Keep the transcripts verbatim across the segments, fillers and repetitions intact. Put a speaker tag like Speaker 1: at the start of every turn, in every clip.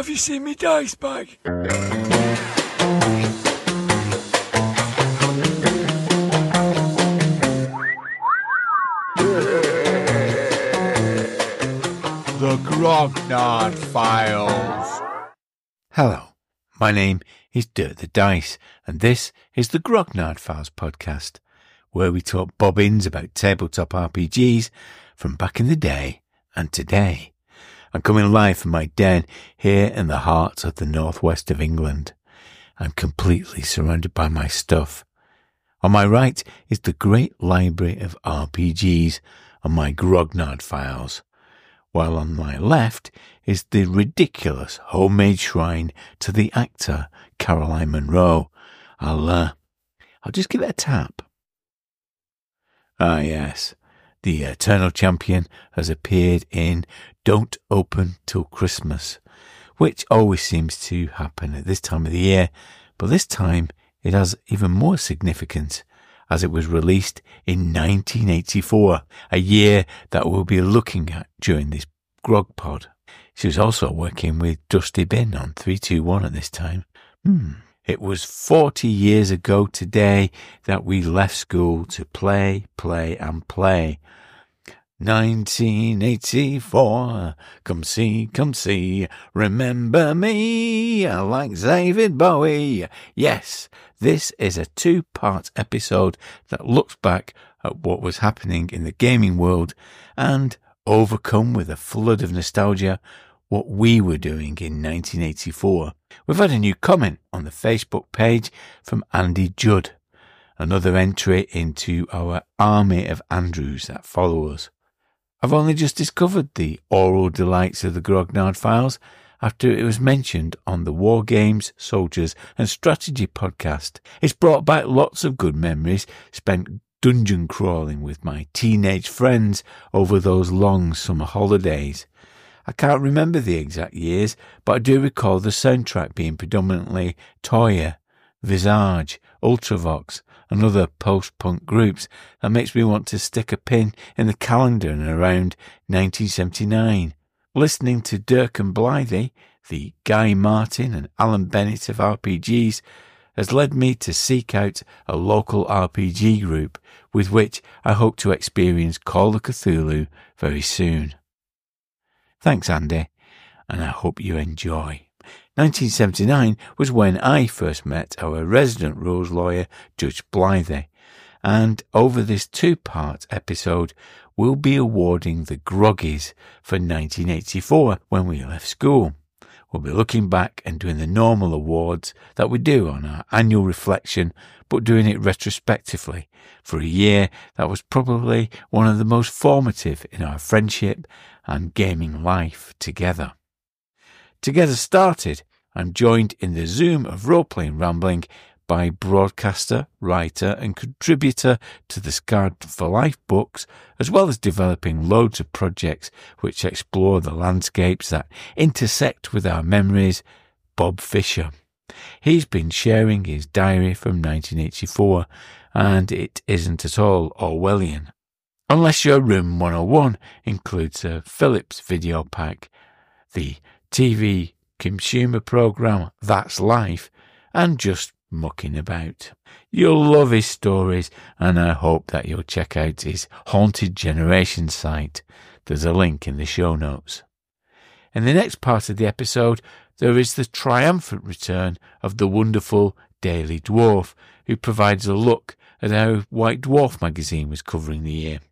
Speaker 1: Have you seen me dice bag?
Speaker 2: The Grognard Files. Hello, my name is Dirk the Dice, and this is the Grognard Files podcast, where we talk bobbins about tabletop R P Gs from back in the day and today. I'm coming live from my den here in the heart of the northwest of England. I'm completely surrounded by my stuff. On my right is the great library of R P Gs and my Grognard Files, while on my left is the ridiculous homemade shrine to the actor Caroline Munro. I'll, uh, I'll just give it a tap. Ah, yes, the Eternal Champion has appeared in Don't Open Till Christmas, which always seems to happen at this time of the year, but this time it has even more significance, as it was released in nineteen eighty-four, a year that we'll be looking at during this Grog Pod. She was also working with Dusty Bin on three two one at this time. Hmm. It was forty years ago today that we left school to play, play and play. nineteen eighty-four, come see, come see, remember me, like David Bowie. Yes, this is a two-part episode that looks back at what was happening in the gaming world and, overcome with a flood of nostalgia, what we were doing in nineteen eighty-four. We've had a new comment on the Facebook page from Andy Judd, another entry into our army of Andrews that follow us. I've only just discovered the oral delights of the Grognard Files after it was mentioned on the War Games, Soldiers and Strategy podcast. It's brought back lots of good memories spent dungeon crawling with my teenage friends over those long summer holidays. I can't remember the exact years, but I do recall the soundtrack being predominantly Toyah, Visage, Ultravox and other post-punk groups that makes me want to stick a pin in the calendar in around nineteen seventy-nine. Listening to Dirk and Blythe, the Guy Martin and Alan Bennett of R P Gs, has led me to seek out a local R P G group with which I hope to experience Call of Cthulhu very soon. Thanks, Andy, and I hope you enjoy. nineteen seventy-nine was when I first met our resident rules lawyer, Judge Blythe, and over this two-part episode, we'll be awarding the Groggies for nineteen eighty-four when we left school. We'll be looking back and doing the normal awards that we do on our annual reflection, but doing it retrospectively for a year that was probably one of the most formative in our friendship and gaming life together. To get us started, I'm joined in the Zoom of Role-Playing Rambling by broadcaster, writer and contributor to the Scarred for Life books, as well as developing loads of projects which explore the landscapes that intersect with our memories, Bob Fisher. He's been sharing his diary from nineteen eighty-four, and it isn't at all Orwellian. Unless your Room one oh one includes a Philips video pack, the T V consumer program That's Life, and just mucking about. You'll love his stories, and I hope that you'll check out his Haunted Generation site. There's a link in the show notes. In the next part of the episode, there is the triumphant return of the wonderful Daily Dwarf, who provides a look at how White Dwarf magazine was covering the year.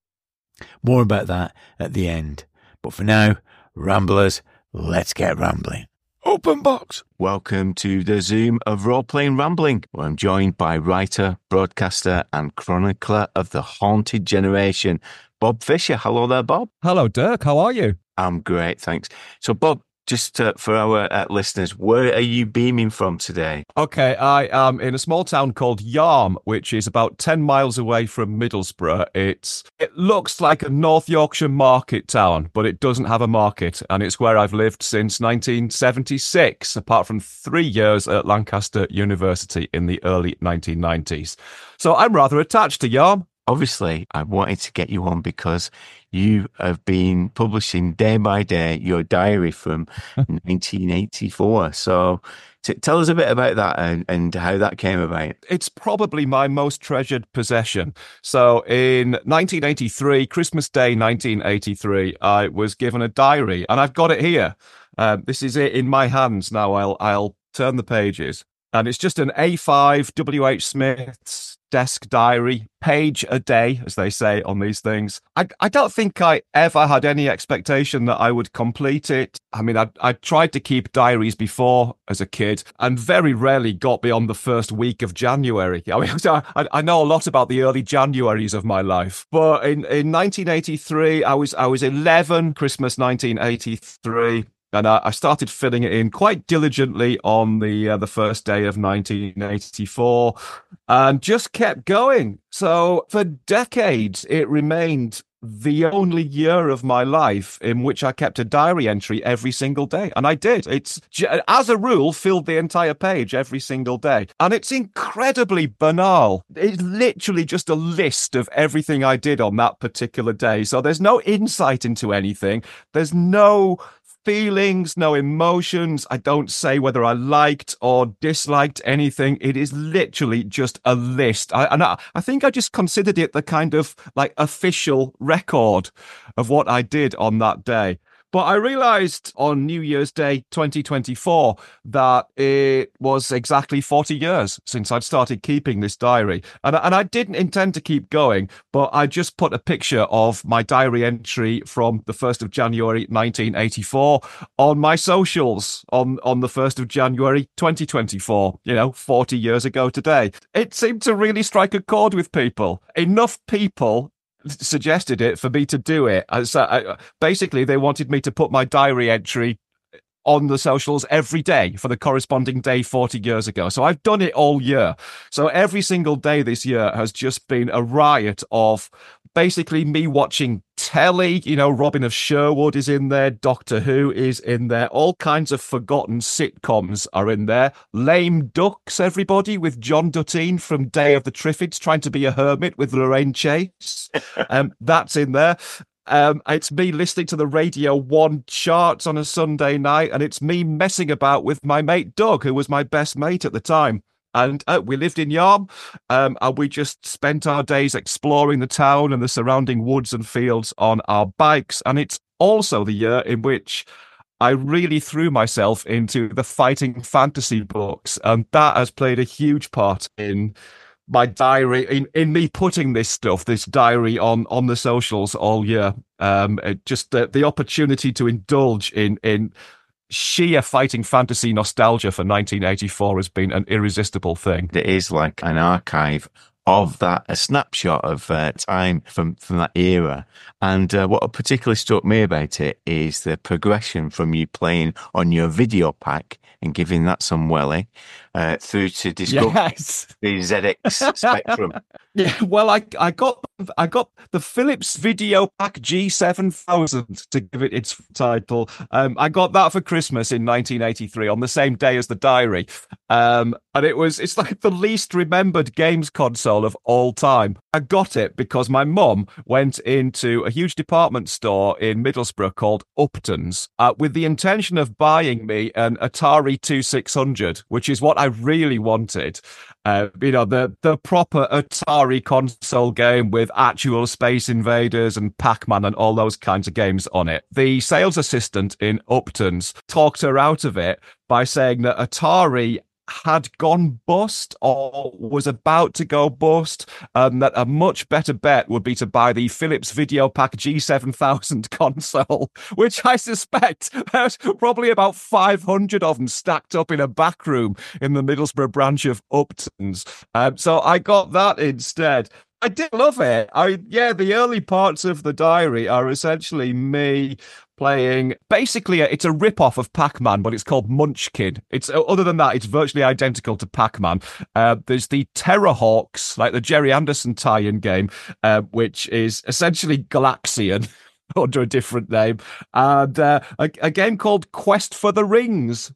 Speaker 2: More about that at the end. But for now, Ramblers, let's get rambling.
Speaker 1: Open box.
Speaker 2: Welcome to the Zoom of Role-Playing Rambling, where I'm joined by writer, broadcaster and chronicler of the Haunted Generation, Bob Fisher. Hello there, Bob.
Speaker 3: Hello, Dirk. How are you?
Speaker 2: I'm great, thanks. So, Bob, just uh, for our uh, listeners, where are you beaming from today?
Speaker 3: Okay, I am in a small town called Yarm, which is about ten miles away from Middlesbrough. It's It looks like a North Yorkshire market town, but it doesn't have a market, and it's where I've lived since nineteen seventy-six, apart from three years at Lancaster University in the early nineteen nineties. So I'm rather attached to Yarm.
Speaker 2: obviously, I wanted to get you on because you have been publishing day by day your diary from nineteen eighty-four. So t- tell us a bit about that and, and how that came about.
Speaker 3: It's probably my most treasured possession. So in nineteen eighty-three, Christmas Day nineteen eighty-three, I was given a diary, and I've got it here. Um, this is it in my hands now. I'll I'll turn the pages. And it's just an A five W H Smith's desk diary, page a day, as they say on these things. I, I don't think I ever had any expectation that I would complete it. I mean, I, I tried to keep diaries before as a kid and very rarely got beyond the first week of January. I mean, I, I know a lot about the early Januaries of my life. But in, in nineteen eighty-three, I was, I was eleven, Christmas nineteen eighty-three. And I started filling it in quite diligently on the uh, the first day of nineteen eighty-four and just kept going. So for decades, it remained the only year of my life in which I kept a diary entry every single day. And I did. It's, as a rule, filled the entire page every single day. And it's incredibly banal. It's literally just a list of everything I did on that particular day. So there's no insight into anything. There's no feelings, no emotions. I don't say whether I liked or disliked anything. It is literally just a list. I, and I, I think I just considered it the kind of like official record of what I did on that day. But I realized on New Year's Day twenty twenty-four that it was exactly forty years since I'd started keeping this diary. And, and I didn't intend to keep going, but I just put a picture of my diary entry from the first of January nineteen eighty-four on my socials on, on the first of January twenty twenty-four, you know, forty years ago today. It seemed to really strike a chord with people. Enough people suggested it for me to do it. So I, basically, they wanted me to put my diary entry on the socials every day for the corresponding day forty years ago. So I've done it all year. So every single day this year has just been a riot of basically me watching telly. You know, Robin of Sherwood is in there, Doctor Who is in there, all kinds of forgotten sitcoms are in there. Lame Ducks, everybody, with John Duttine from Day of the Triffids trying to be a hermit with Lorraine Chase. Um, that's in there. Um, it's me listening to the Radio one charts on a Sunday night, and it's me messing about with my mate Doug, who was my best mate at the time. And uh, we lived in Yarm, um, and we just spent our days exploring the town and the surrounding woods and fields on our bikes. And it's also the year in which I really threw myself into the fighting fantasy books, and that has played a huge part in my diary, in, in me putting this stuff, this diary on, on the socials all year. Um, it just the, the opportunity to indulge in, in sheer fighting fantasy nostalgia for nineteen eighty-four has been an irresistible thing.
Speaker 2: It is like an archive of that, a snapshot of uh, time from, from that era. And uh, what particularly struck me about it is the progression from you playing on your video pack and giving that some welly uh, through to discover
Speaker 3: yes.
Speaker 2: the Z X Spectrum.
Speaker 3: Yeah, well, I I got I got the Philips Video Pack G seven thousand to give it its title. Um, I got that for Christmas in nineteen eighty-three on the same day as the diary, um, and it was it's like the least remembered games console of all time. I got it because my mum went into a huge department store in Middlesbrough called Upton's uh, with the intention of buying me an Atari twenty-six hundred, which is what I really wanted. Uh, you know, the, the proper Atari console game with actual Space Invaders and Pac-Man and all those kinds of games on it. The sales assistant in Upton's talked her out of it by saying that Atari had gone bust or was about to go bust, and that a much better bet would be to buy the Philips Video Pack G seven thousand console, which I suspect there's probably about five hundred of them stacked up in a back room in the Middlesbrough branch of Upton's. Um, so I got that instead. I did love it. I yeah, the early parts of the diary are essentially me playing. Basically, it's a rip-off of Pac-Man, but it's called Munchkin. It's other than that, it's virtually identical to Pac-Man. Uh, there's the Terrorhawks, like the Jerry Anderson tie-in game, uh, which is essentially Galaxian under a different name, and uh, a, a game called Quest for the Rings.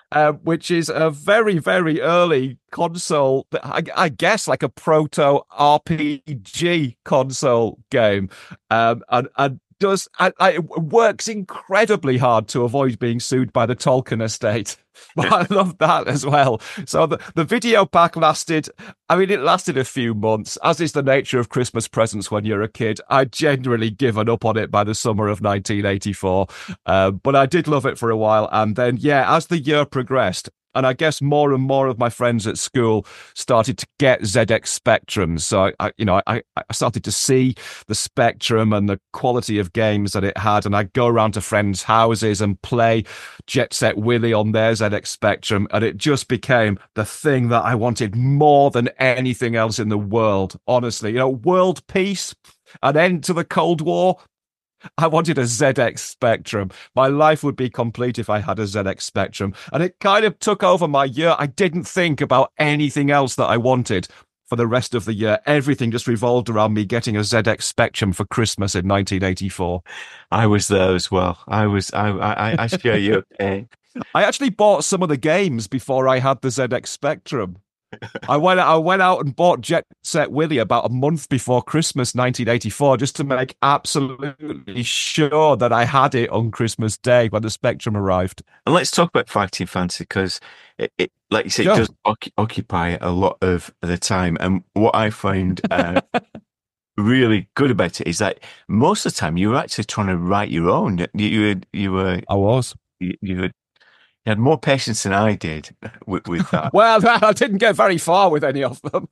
Speaker 3: uh, which is a very, very early console, I, I guess like a proto R P G console game. Um, and, and does I, I, it works incredibly hard to avoid being sued by the Tolkien estate. But I love that as well. So the, the video pack lasted, I mean, it lasted a few months, as is the nature of Christmas presents when you're a kid. I'd generally given up on it by the summer of nineteen eighty-four. Uh, but I did love it for a while. And then, yeah, as the year progressed, and I guess more and more of my friends at school started to get Z X Spectrums. So, I, you know, I, I started to see the Spectrum and the quality of games that it had. And I'd go around to friends' houses and play Jet Set Willy on their Z X Spectrum. And it just became the thing that I wanted more than anything else in the world. Honestly, you know, world peace, an end to the Cold War. I wanted a Z X Spectrum. My life would be complete if I had a Z X Spectrum. And it kind of took over my year. I didn't think about anything else that I wanted for the rest of the year. Everything just revolved around me getting a Z X Spectrum for Christmas in nineteen eighty-four.
Speaker 2: I was there as well. I was, I, I, I share your pain.
Speaker 3: I actually bought some of the games before I had the Z X Spectrum. I went I went out and bought Jet Set Willy about a month before Christmas nineteen eighty-four just to make absolutely sure that I had it on Christmas Day when the Spectrum arrived.
Speaker 2: And let's talk about Fighting Fantasy, because it, it, like you said,
Speaker 3: Sure.
Speaker 2: it does oc- occupy a lot of the time. And what I find uh, really good about it is that most of the time you were actually trying to write your own. You, you were, you were,
Speaker 3: I was.
Speaker 2: you, you were You had more patience than I did with, with that.
Speaker 3: Well, I didn't get very far with any of them.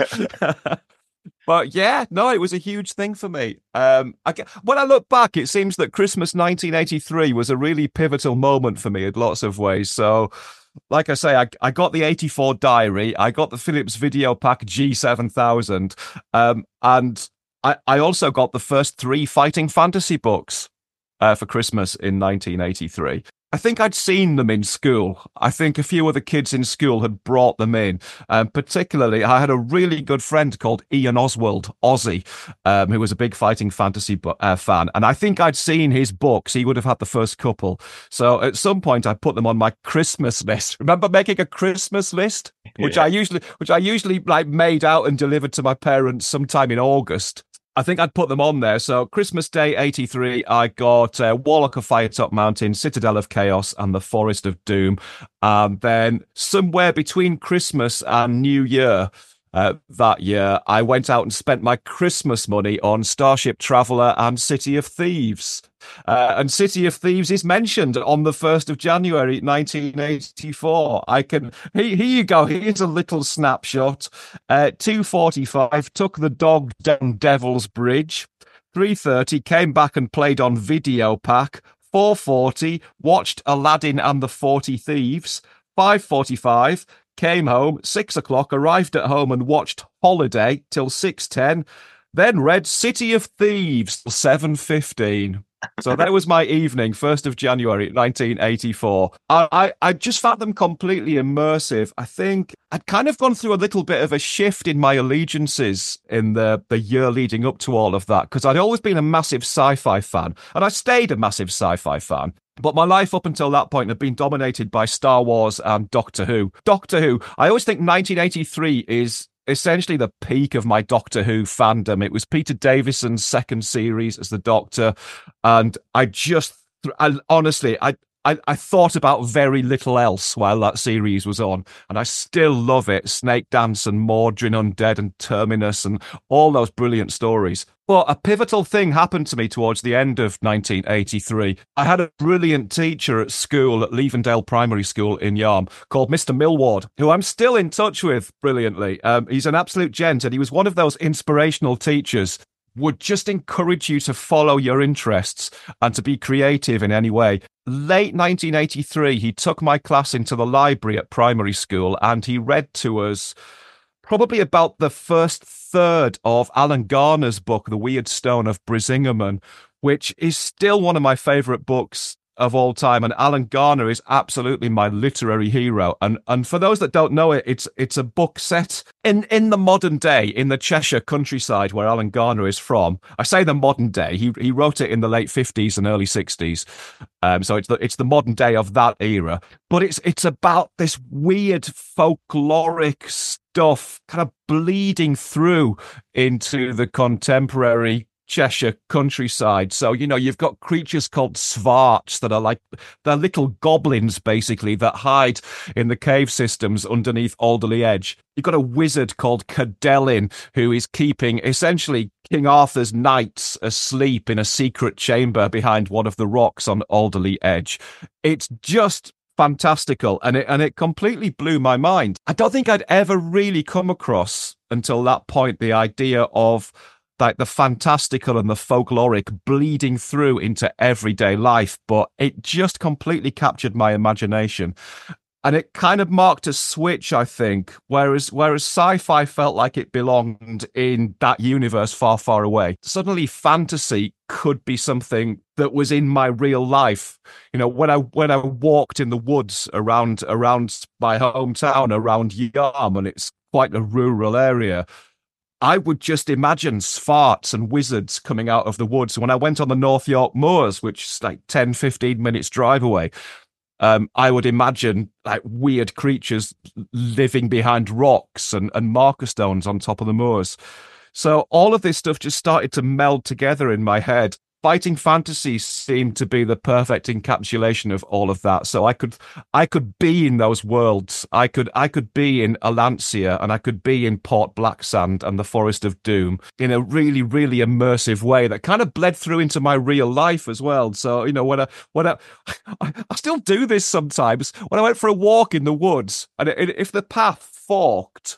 Speaker 3: But yeah, no, it was a huge thing for me. Um, I, when I look back, it seems that Christmas nineteen eighty-three was a really pivotal moment for me in lots of ways. So, like I say, I, I got the eighty-four diary, I got the Philips Video Pack G seven thousand, um, and I, I also got the first three Fighting Fantasy books uh, for Christmas in nineteen eighty-three. I think I'd seen them in school. I think a few other kids in school had brought them in. Um, particularly, I had a really good friend called Ian Oswald, Ozzy, um, who was a big Fighting Fantasy bu- uh, fan. And I think I'd seen his books. He would have had the first couple. So at some point, I put them on my Christmas list. Remember making a Christmas list, which
Speaker 2: Yeah.
Speaker 3: I usually, which I usually like made out and delivered to my parents sometime in August. I think I'd put them on there. So Christmas Day eighty-three, I got uh, Warlock of Firetop Mountain, Citadel of Chaos, and the Forest of Doom. And then somewhere between Christmas and New Year uh, that year, I went out and spent my Christmas money on Starship Traveller and City of Thieves. Uh, and City of Thieves is mentioned on the first of January nineteen eighty-four. I can here, here you go. Here's a little snapshot. Uh, two forty-five took the dog down Devil's Bridge. three thirty came back and played on Video Pack. four forty watched Aladdin and the Forty Thieves. five forty-five came home. six o'clock arrived at home and watched Holiday till six ten. Then read City of Thieves till seven fifteen. So that was my evening, first of January nineteen eighty-four. I, I, I just found them completely immersive. I think I'd kind of gone through a little bit of a shift in my allegiances in the, the year leading up to all of that, because I'd always been a massive sci-fi fan, and I stayed a massive sci-fi fan. But my life up until that point had been dominated by Star Wars and Doctor Who. Doctor Who, I always think nineteen eighty-three is essentially the peak of my Doctor Who fandom. It was Peter Davison's second series as the Doctor, and I just, I, honestly, I, I, I thought about very little else while that series was on, and I still love it. Snake Dance and Mordrin Undead and Terminus and all those brilliant stories. But a pivotal thing happened to me towards the end of nineteen eighty-three. I had a brilliant teacher at school, at Levendale Primary School in Yarm, called Mister Millward, who I'm still in touch with brilliantly. Um, he's an absolute gent, and he was one of those inspirational teachers would just encourage you to follow your interests and to be creative in any way. Late nineteen eighty-three, he took my class into the library at primary school, and he read to us probably about the first third of Alan Garner's book, The Weird Stone of Brisingamen, which is still one of my favourite books of all time, and Alan Garner is absolutely my literary hero. And and for those that don't know it, it's it's a book set in in the modern day in the Cheshire countryside where Alan Garner is from. I say the modern day. He he wrote it in the late fifties and early sixties, um, so it's the it's the modern day of that era. But it's it's about this weird folkloric stuff kind of bleeding through into the contemporary Cheshire countryside. So, you know, you've got creatures called svarts that are like, they're little goblins, basically, that hide in the cave systems underneath Alderley Edge. You've got a wizard called Cadelin, who is keeping, essentially, King Arthur's knights asleep in a secret chamber behind one of the rocks on Alderley Edge. It's just fantastical, and it and it completely blew my mind. I don't think I'd ever really come across, until that point, the idea of like the fantastical and the folkloric bleeding through into everyday life, but it just completely captured my imagination. And it kind of marked a switch, I think, whereas whereas sci-fi felt like it belonged in that universe far, far away. Suddenly fantasy could be something that was in my real life. You know, when I when I walked in the woods around around my hometown, around Yarm, and it's quite a rural area, I would just imagine svarts and wizards coming out of the woods. When I went on the North York Moors, which is like ten, fifteen minutes drive away, um, I would imagine like weird creatures living behind rocks and, and marker stones on top of the moors. So all of this stuff just started to meld together in my head. Fighting fantasy seemed to be the perfect encapsulation of all of that. So I could, I could be in those worlds. I could, I could be in Alancia, and I could be in Port Blacksand and the Forest of Doom in a really, really immersive way that kind of bled through into my real life as well. So, you know, when I, when I, I still do this sometimes. When I went for a walk in the woods, and if the path forked,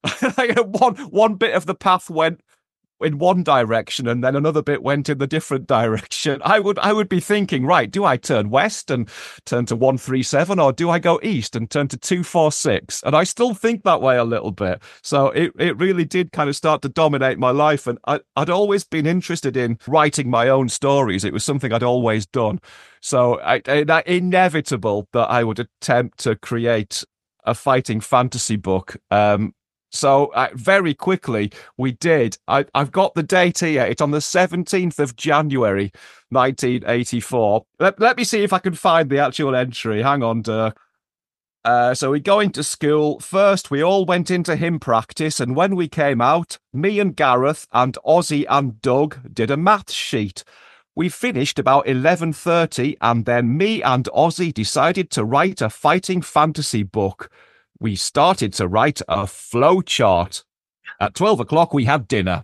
Speaker 3: one one bit of the path went in one direction and then another bit went in the different direction, I would I would be thinking, right, do I turn west and turn to one three seven, or do I go east and turn to two four six? And I still think that way a little bit. So it, it really did kind of start to dominate my life. And I, I'd always been interested in writing my own stories. It was something I'd always done. So I, I, inevitable that I would attempt to create a fighting fantasy book. Um, So uh, very quickly we did. I, I've got the date here. It's on the seventeenth of January, nineteen eighty-four. Let, let me see if I can find the actual entry. Hang on, Dirk. Uh, so we go into school. First, we all went into hymn practice, and when we came out, me and Gareth and Ozzy and Doug did a maths sheet. We finished about eleven thirty, and then me and Ozzy decided to write a fighting fantasy book. We started to write a flow chart. At twelve o'clock, we had dinner.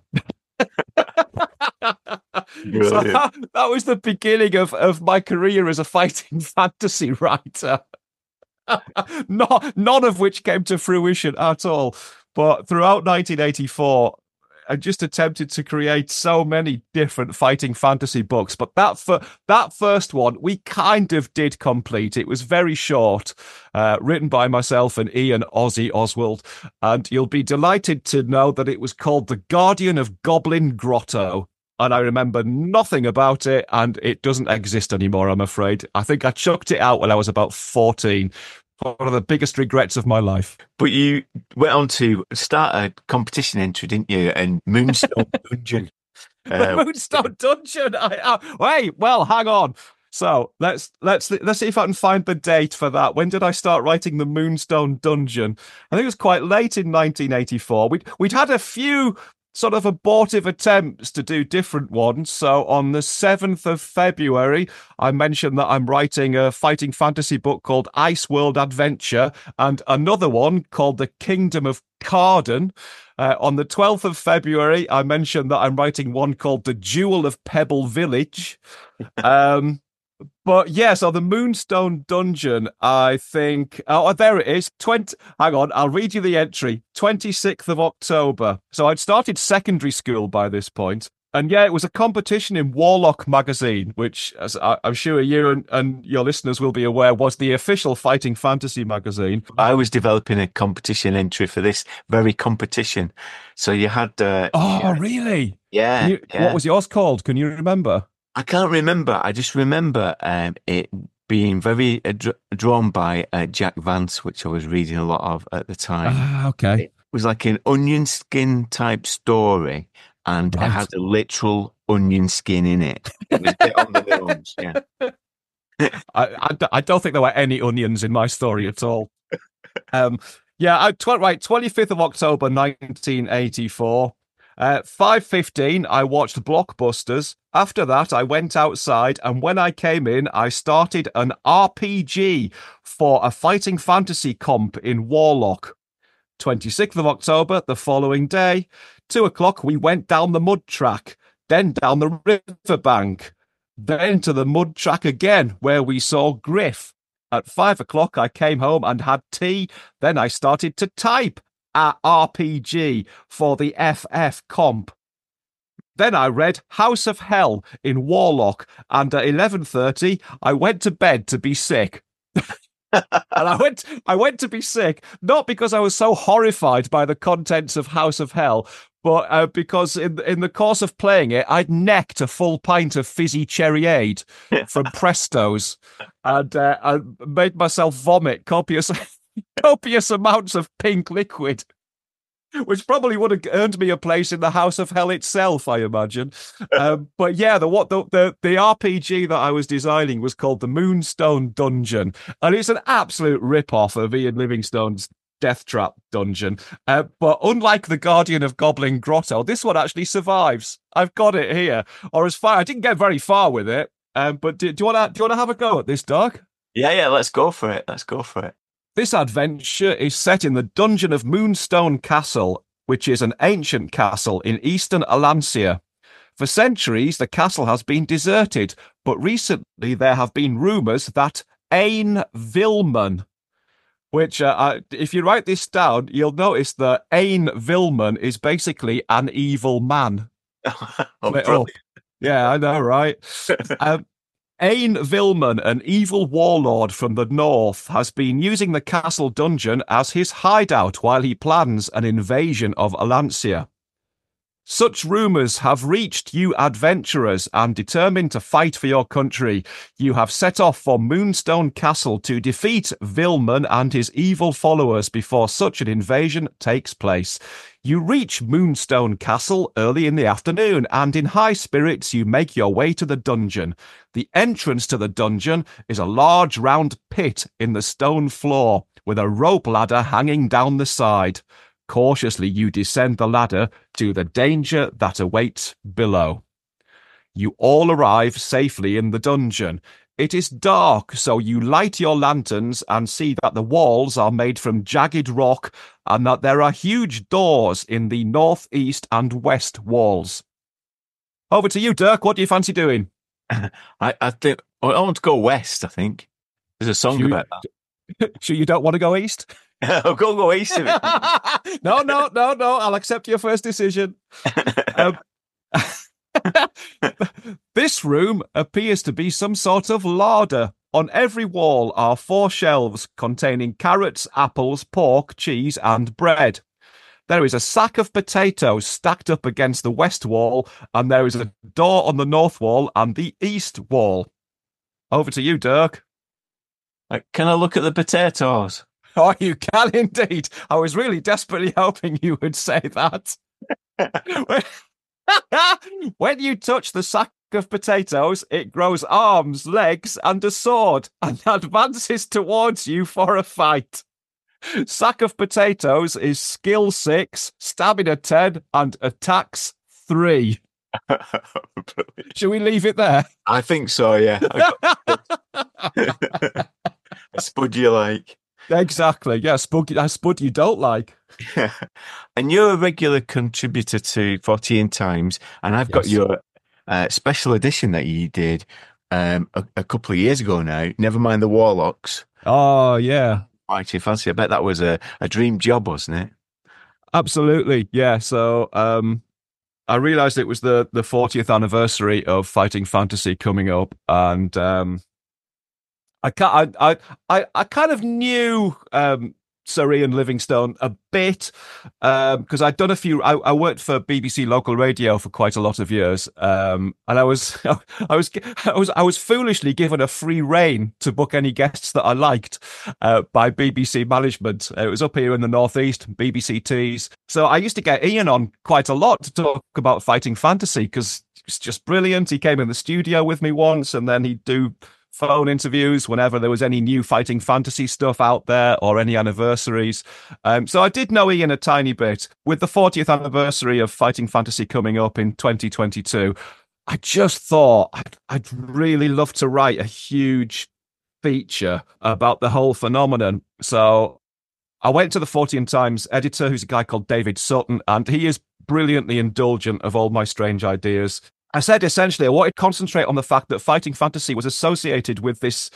Speaker 3: So that, that was the beginning of, of my career as a fighting fantasy writer. Not, none of which came to fruition at all. But throughout nineteen eighty-four, I just attempted to create so many different fighting fantasy books. But that for, that first one, we kind of did complete. It was very short, uh, written by myself and Ian Ozzy Oswald. And you'll be delighted to know that it was called The Guardian of Goblin Grotto. And I remember nothing about it, and it doesn't exist anymore, I'm afraid. I think I chucked it out when I was about fourteen. One of the biggest regrets of my life.
Speaker 2: But you went on to start a competition entry, didn't you? And Moonstone Dungeon.
Speaker 3: Uh, Moonstone Dungeon. I, uh, wait, well, hang on. So let's let's let's see if I can find the date for that. When did I start writing the Moonstone Dungeon? I think it was quite late in nineteen eighty-four. We'd we'd had a few sort of abortive attempts to do different ones. So on the seventh of February, I mentioned that I'm writing a fighting fantasy book called Ice World Adventure, and another one called The Kingdom of Carden. Uh, on the twelfth of February, I mentioned that I'm writing one called The Jewel of Pebble Village. Um, But yeah, so the Moonstone Dungeon, I think, oh, there it is. twenty, hang on, I'll read you the entry. twenty-sixth of October. So I'd started secondary school by this point. And yeah, it was a competition in Warlock magazine, which, as I, I'm sure you and, and your listeners will be aware, was the official fighting fantasy magazine.
Speaker 2: I was developing a competition entry for this very competition. So you had... Uh,
Speaker 3: oh,
Speaker 2: you had,
Speaker 3: really?
Speaker 2: Yeah,
Speaker 3: you,
Speaker 2: yeah.
Speaker 3: What was yours called? Can you remember?
Speaker 2: I can't remember. I just remember um, it being very uh, dr- drawn by uh, Jack Vance, which I was reading a lot of at the time.
Speaker 3: Ah, okay.
Speaker 2: It was like an onion skin type story, and
Speaker 3: Right.
Speaker 2: it had a literal onion skin in it. It was a bit on the nose, yeah.
Speaker 3: I, I, d- I don't think there were any onions in my story at all. Um, yeah, I, tw- right, twenty-fifth of October, nineteen eighty-four. Uh, five fifteen, I watched Blockbusters. After that, I went outside, and when I came in, I started an R P G for a fighting fantasy comp in Warlock. twenty-sixth of October, the following day, two o'clock, we went down the mud track, then down the riverbank, then to the mud track again, where we saw Griff. At five o'clock, I came home and had tea. Then I started to type at R P G for the F F comp. Then I read House of Hell in Warlock, and at eleven thirty, I went to bed to be sick. And I went I went to be sick, not because I was so horrified by the contents of House of Hell, but uh, because in in the course of playing it, I'd necked a full pint of fizzy cherryade from Presto's, and uh, I made myself vomit copious copious amounts of pink liquid, which probably would have earned me a place in the House of Hell itself, I imagine. Um, but yeah, the what the, the the R P G that I was designing was called the Moonstone Dungeon, and it's an absolute rip-off of Ian Livingstone's Death Trap Dungeon. Uh, but unlike the Guardian of Goblin Grotto, this one actually survives. I've got it here, or as far I didn't get very far with it. Um, but do, do you want to do you want to have a go at this, Doug?
Speaker 2: Yeah, yeah, let's go for it. Let's go for it.
Speaker 3: This adventure is set in the dungeon of Moonstone Castle, which is an ancient castle in eastern Alancia. For centuries, the castle has been deserted, but recently there have been rumours that Ain Vilman, which, uh, uh, if you write this down, you'll notice that Ain Vilman is basically an evil man.
Speaker 2: oh,
Speaker 3: Oh, yeah, I know, right? um, Ain Vilman, an evil warlord from the north, has been using the castle dungeon as his hideout while he plans an invasion of Alancia. Such rumours have reached you adventurers, and determined to fight for your country, you have set off for Moonstone Castle to defeat Vilman and his evil followers before such an invasion takes place. You reach Moonstone Castle early in the afternoon, and in high spirits you make your way to the dungeon. The entrance to the dungeon is a large round pit in the stone floor, with a rope ladder hanging down the side. Cautiously you descend the ladder to the danger that awaits below. You all arrive safely in the dungeon. It is dark, so you light your lanterns and see that the walls are made from jagged rock and that there are huge doors in the north, east and west walls. Over to you, Dirk. What do you fancy doing?
Speaker 2: I, I think I want to go west, I think. There's a song
Speaker 3: You-
Speaker 2: about that.
Speaker 3: Sure you don't want to go east?
Speaker 2: I'll go, go east of it.
Speaker 3: no, no, no, no. I'll accept your first decision. Um, this room appears to be some sort of larder. On every wall are four shelves containing carrots, apples, pork, cheese, and bread. There is a sack of potatoes stacked up against the west wall, and there is a door on the north wall and the east wall. Over to you, Dirk.
Speaker 2: Uh, Can I look at the potatoes?
Speaker 3: Oh, you can indeed. I was really desperately hoping you would say that. When you touch the sack of potatoes, it grows arms, legs, and a sword, and advances towards you for a fight. Sack of potatoes is skill six, stamina ten, and attacks three. Shall we leave it there?
Speaker 2: I think so, yeah. A spud you like.
Speaker 3: Exactly. Yeah, spud, a spud you don't like.
Speaker 2: And you're a regular contributor to fourteen Times, and I've got
Speaker 3: Yes.
Speaker 2: your uh, special edition that you did um, a, a couple of years ago now. Never mind the Warlocks.
Speaker 3: Oh, yeah.
Speaker 2: Actually, fancy. I bet that was a, a dream job, wasn't it?
Speaker 3: Absolutely. Yeah. So um, I realised it was the, the fortieth anniversary of Fighting Fantasy coming up, and um, I, ca- I, I, I, I kind of knew um, Sir Ian Livingstone a bit because um, I'd done a few. I, I worked for B B C local radio for quite a lot of years, um, and I was, I was, I was, I was foolishly given a free rein to book any guests that I liked uh, by B B C management. It was up here in the northeast, B B C Tees. So I used to get Ian on quite a lot to talk about fighting fantasy because it's just brilliant. He came in the studio with me once, and then he'd do phone interviews whenever there was any new fighting fantasy stuff out there or any anniversaries. Um, so I did know Ian a tiny bit. With the fortieth anniversary of Fighting Fantasy coming up in twenty twenty-two, I just thought I'd, I'd really love to write a huge feature about the whole phenomenon. So I went to the Fortean Times editor, who's a guy called David Sutton, and he is brilliantly indulgent of all my strange ideas. I said essentially I wanted to concentrate on the fact that fighting fantasy was associated with this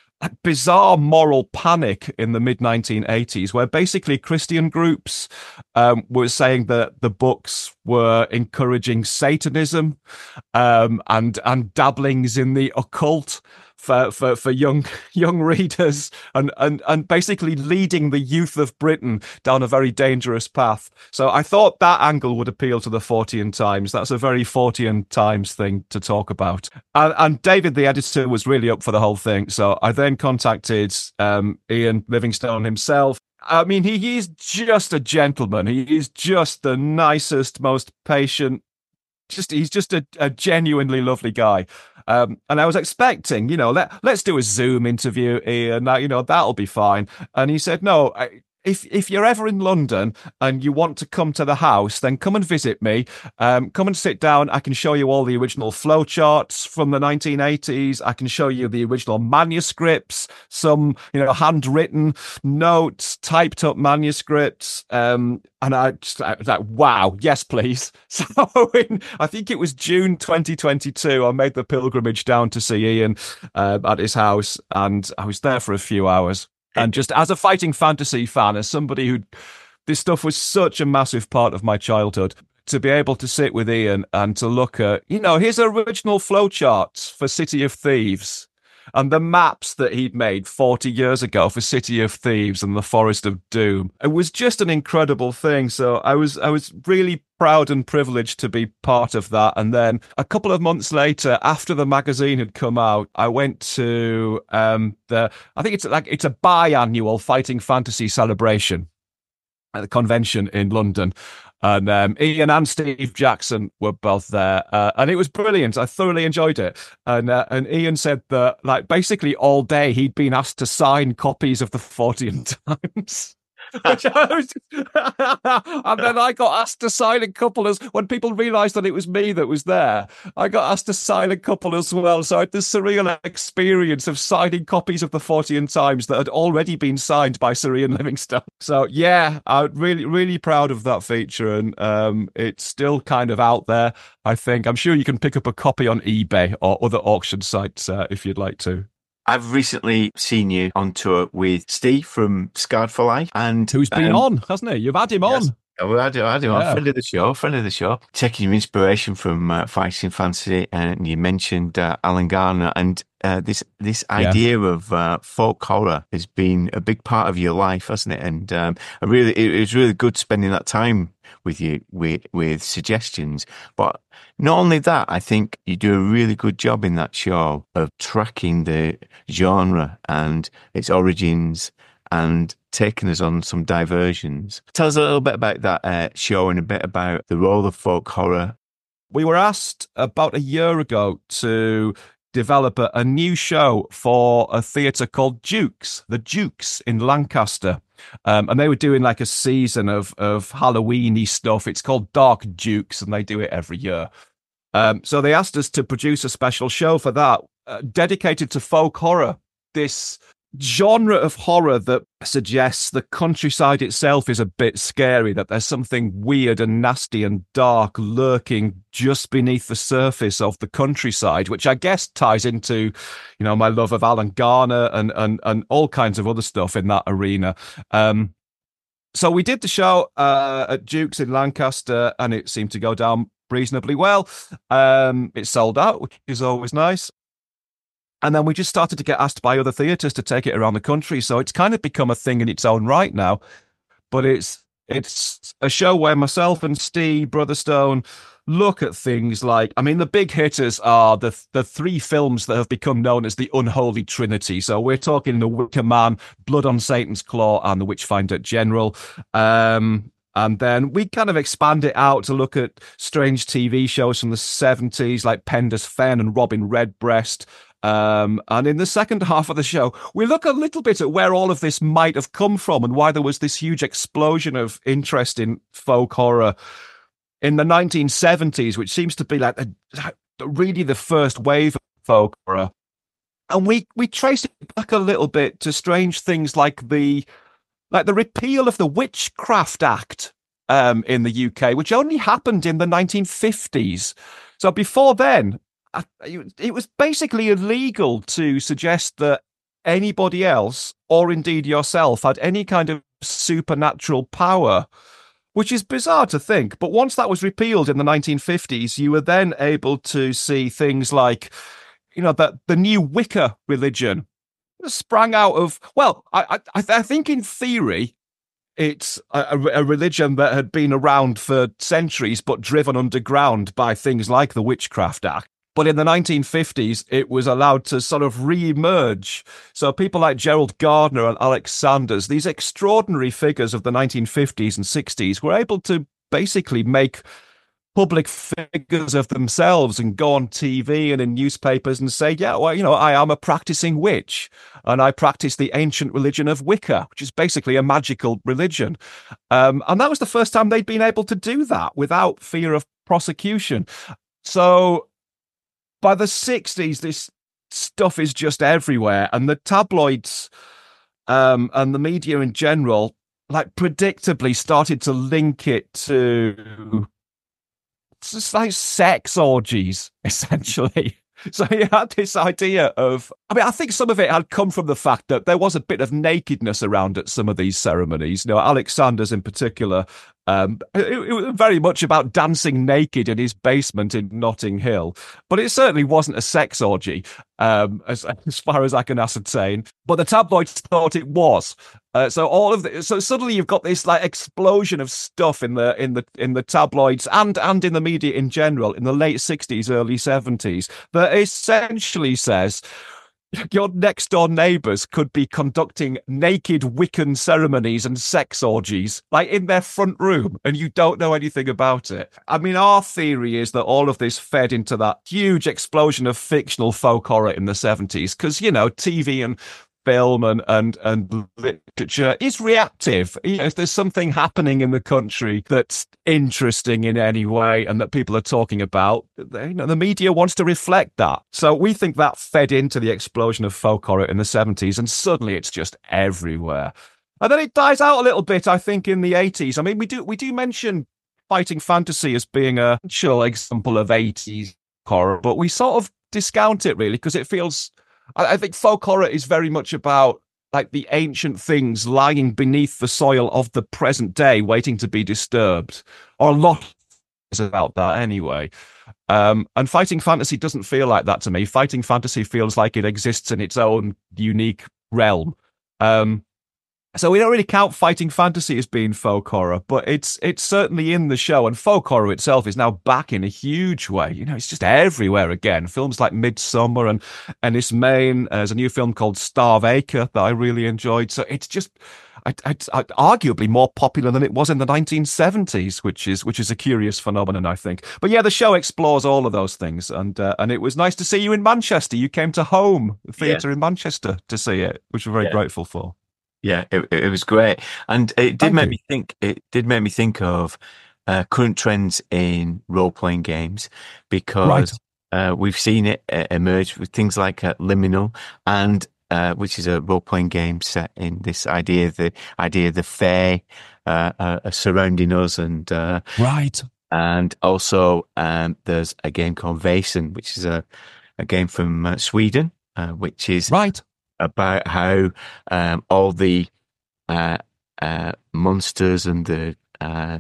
Speaker 3: bizarre moral panic in the mid nineteen eighties, where basically Christian groups um, were saying that the books were encouraging Satanism um, and and dabblings in the occult for for, for young young readers, and, and and basically leading the youth of Britain down a very dangerous path. So I thought that angle would appeal to the Fortean Times. That's a very Fortean Times thing to talk about. And, and David, the editor, was really up for the whole thing. So I then contacted um, Ian Livingstone himself. I mean, he is just a gentleman. He is just the nicest, most patient. Just he's just a, a genuinely lovely guy. Um, and I was expecting, you know, let, let's do a Zoom interview, Ian, you know, that'll be fine. And he said, no, I, if if you're ever in London and you want to come to the house, then come and visit me. Um, come and sit down. I can show you all the original flowcharts from the nineteen eighties. I can show you the original manuscripts, some, you know, handwritten notes, typed up manuscripts. Um, and I just I was like, wow, yes, please. So in, I think it was June twenty twenty-two, I made the pilgrimage down to see Ian uh, at his house, and I was there for a few hours. And just as a fighting fantasy fan, as somebody who, this stuff was such a massive part of my childhood, to be able to sit with Ian and to look at, you know, his original flowcharts for City of Thieves and the maps that he'd made forty years ago for City of Thieves and the Forest of Doom. It was just an incredible thing. So I was, I was really proud and privileged to be part of that. And then a couple of months later, after the magazine had come out, I went to um, the, I think it's like, it's a biannual fighting fantasy celebration at the convention in London. And um, Ian and Steve Jackson were both there, uh, and it was brilliant. I thoroughly enjoyed it. And uh, and Ian said that, like, basically all day he'd been asked to sign copies of the Fortean Times. Which I was, and then I got asked to sign a couple as when people realised that it was me that was there. I got asked to sign a couple as well. So I had this surreal experience of signing copies of the Fortean Times that had already been signed by Sir Ian Livingstone. So yeah, I'm really, really proud of that feature, and um, it's still kind of out there. I think I'm sure you can pick up a copy on eBay or other auction sites uh, if you'd like to.
Speaker 2: I've recently seen you on tour with Steve from Scarred for Life, and
Speaker 3: who's been um, on, hasn't he? You've had him
Speaker 2: yes.
Speaker 3: on.
Speaker 2: Oh, I do, I do.
Speaker 3: Yeah.
Speaker 2: I'm friend of the show, friend of the show. Taking your inspiration from uh, Fighting Fantasy, and you mentioned uh, Alan Garner, and uh, this this idea yeah. of uh, folk horror has been a big part of your life, hasn't it? And um, I really, it, it was really good spending that time with you with with suggestions. But not only that, I think you do a really good job in that show of tracking the genre and its origins, and taking us on some diversions. Tell us a little bit about that uh, show and a bit about the role of folk horror.
Speaker 3: We were asked about a year ago to develop a, a new show for a theatre called Dukes, the Dukes in Lancaster. Um, and they were doing like a season of, of Halloween-y stuff. It's called Dark Dukes, and they do it every year. Um, so they asked us to produce a special show for that, uh, dedicated to folk horror, this genre of horror that suggests the countryside itself is a bit scary, that there's something weird and nasty and dark lurking just beneath the surface of the countryside, which I guess ties into, you know, my love of Alan Garner and and and all kinds of other stuff in that arena. Um, so we did the show uh, at Dukes in Lancaster, and it seemed to go down reasonably well. Um, it sold out, which is always nice. And then we just started to get asked by other theatres to take it around the country. So it's kind of become a thing in its own right now. But it's it's a show where myself and Steve Brotherstone look at things like, I mean, the big hitters are the the three films that have become known as the Unholy Trinity. So we're talking The Wicker Man, Blood on Satan's Claw, and The Witchfinder General. Um, and then we kind of expand it out to look at strange T V shows from the seventies like Penda's Fen and Robin Redbreast. Um, and in the second half of the show, we look a little bit at where all of this might have come from and why there was this huge explosion of interest in folk horror in the nineteen seventies, which seems to be like a, really the first wave of folk horror. And we, we trace it back a little bit to strange things like the like the repeal of the Witchcraft Act um, in the U K, which only happened in the nineteen fifties. So before then, it was basically illegal to suggest that anybody else, or indeed yourself, had any kind of supernatural power, which is bizarre to think. But once that was repealed in the nineteen fifties, you were then able to see things like, you know, that the new Wicca religion sprang out of, well, I, I, I think in theory, it's a, a religion that had been around for centuries, but driven underground by things like the Witchcraft Act. But in the nineteen fifties, it was allowed to sort of re-emerge. So people like Gerald Gardner and Alex Sanders, these extraordinary figures of the nineteen fifties and sixties, were able to basically make public figures of themselves and go on T V and in newspapers and say, yeah, well, you know, I am a practicing witch and I practice the ancient religion of Wicca, which is basically a magical religion. Um, and that was the first time they'd been able to do that without fear of prosecution. So by the sixties, this stuff is just everywhere. And the tabloids um, and the media in general, like, predictably started to link it to just like sex orgies, essentially. So he had this idea of, I mean, I think some of it had come from the fact that there was a bit of nakedness around at some of these ceremonies. You know, Alex Sanders in particular, um, it, it was very much about dancing naked in his basement in Notting Hill. But it certainly wasn't a sex orgy, um, as, as far as I can ascertain. But the tabloids thought it was. Uh, so all of the, so suddenly you've got this like explosion of stuff in the in the in the tabloids and and in the media in general in the late sixties, early seventies that essentially says your next door neighbours could be conducting naked Wiccan ceremonies and sex orgies like in their front room and you don't know anything about it. I mean, our theory is that all of this fed into that huge explosion of fictional folk horror in the seventies because, you know, T V and film and, and, and literature is reactive. You know, if there's something happening in the country that's interesting in any way and that people are talking about, you know, the media wants to reflect that. So we think that fed into the explosion of folk horror in the seventies and suddenly it's just everywhere. And then it dies out a little bit, I think, in the eighties. I mean, we do we do mention fighting fantasy as being a sure example of eighties horror, but we sort of discount it really because it feels... I think folk horror is very much about like the ancient things lying beneath the soil of the present day, waiting to be disturbed, or a lot is about that anyway. Um, and fighting fantasy doesn't feel like that to me. Fighting fantasy feels like it exists in its own unique realm. Um, So we don't really count fighting fantasy as being folk horror, but it's it's certainly in the show. And folk horror itself is now back in a huge way. You know, it's just everywhere again. Films like Midsummer and Ennis Main. There's a new film called Starvacre that I really enjoyed. So it's just, I, I, I, arguably more popular than it was in the nineteen seventies, which is which is a curious phenomenon, I think. But yeah, the show explores all of those things. And uh, and it was nice to see you in Manchester. You came to Home Theatre yeah. in Manchester to see it, which we're very yeah. grateful for.
Speaker 2: Yeah, it, it was great, and it did
Speaker 3: Thank
Speaker 2: make
Speaker 3: you.
Speaker 2: me think. It did make me think of uh, current trends in role-playing games because
Speaker 3: Right.
Speaker 2: uh, we've seen it uh, emerge with things like uh, Liminal, and uh, which is a role-playing game set in this idea, the idea of the Fae uh, uh, are surrounding us, and uh,
Speaker 3: Right.
Speaker 2: and also um, there's a game called Vaesen, which is a a game from uh, Sweden, uh, which is
Speaker 3: Right.
Speaker 2: about how um, all the uh, uh, monsters and the uh,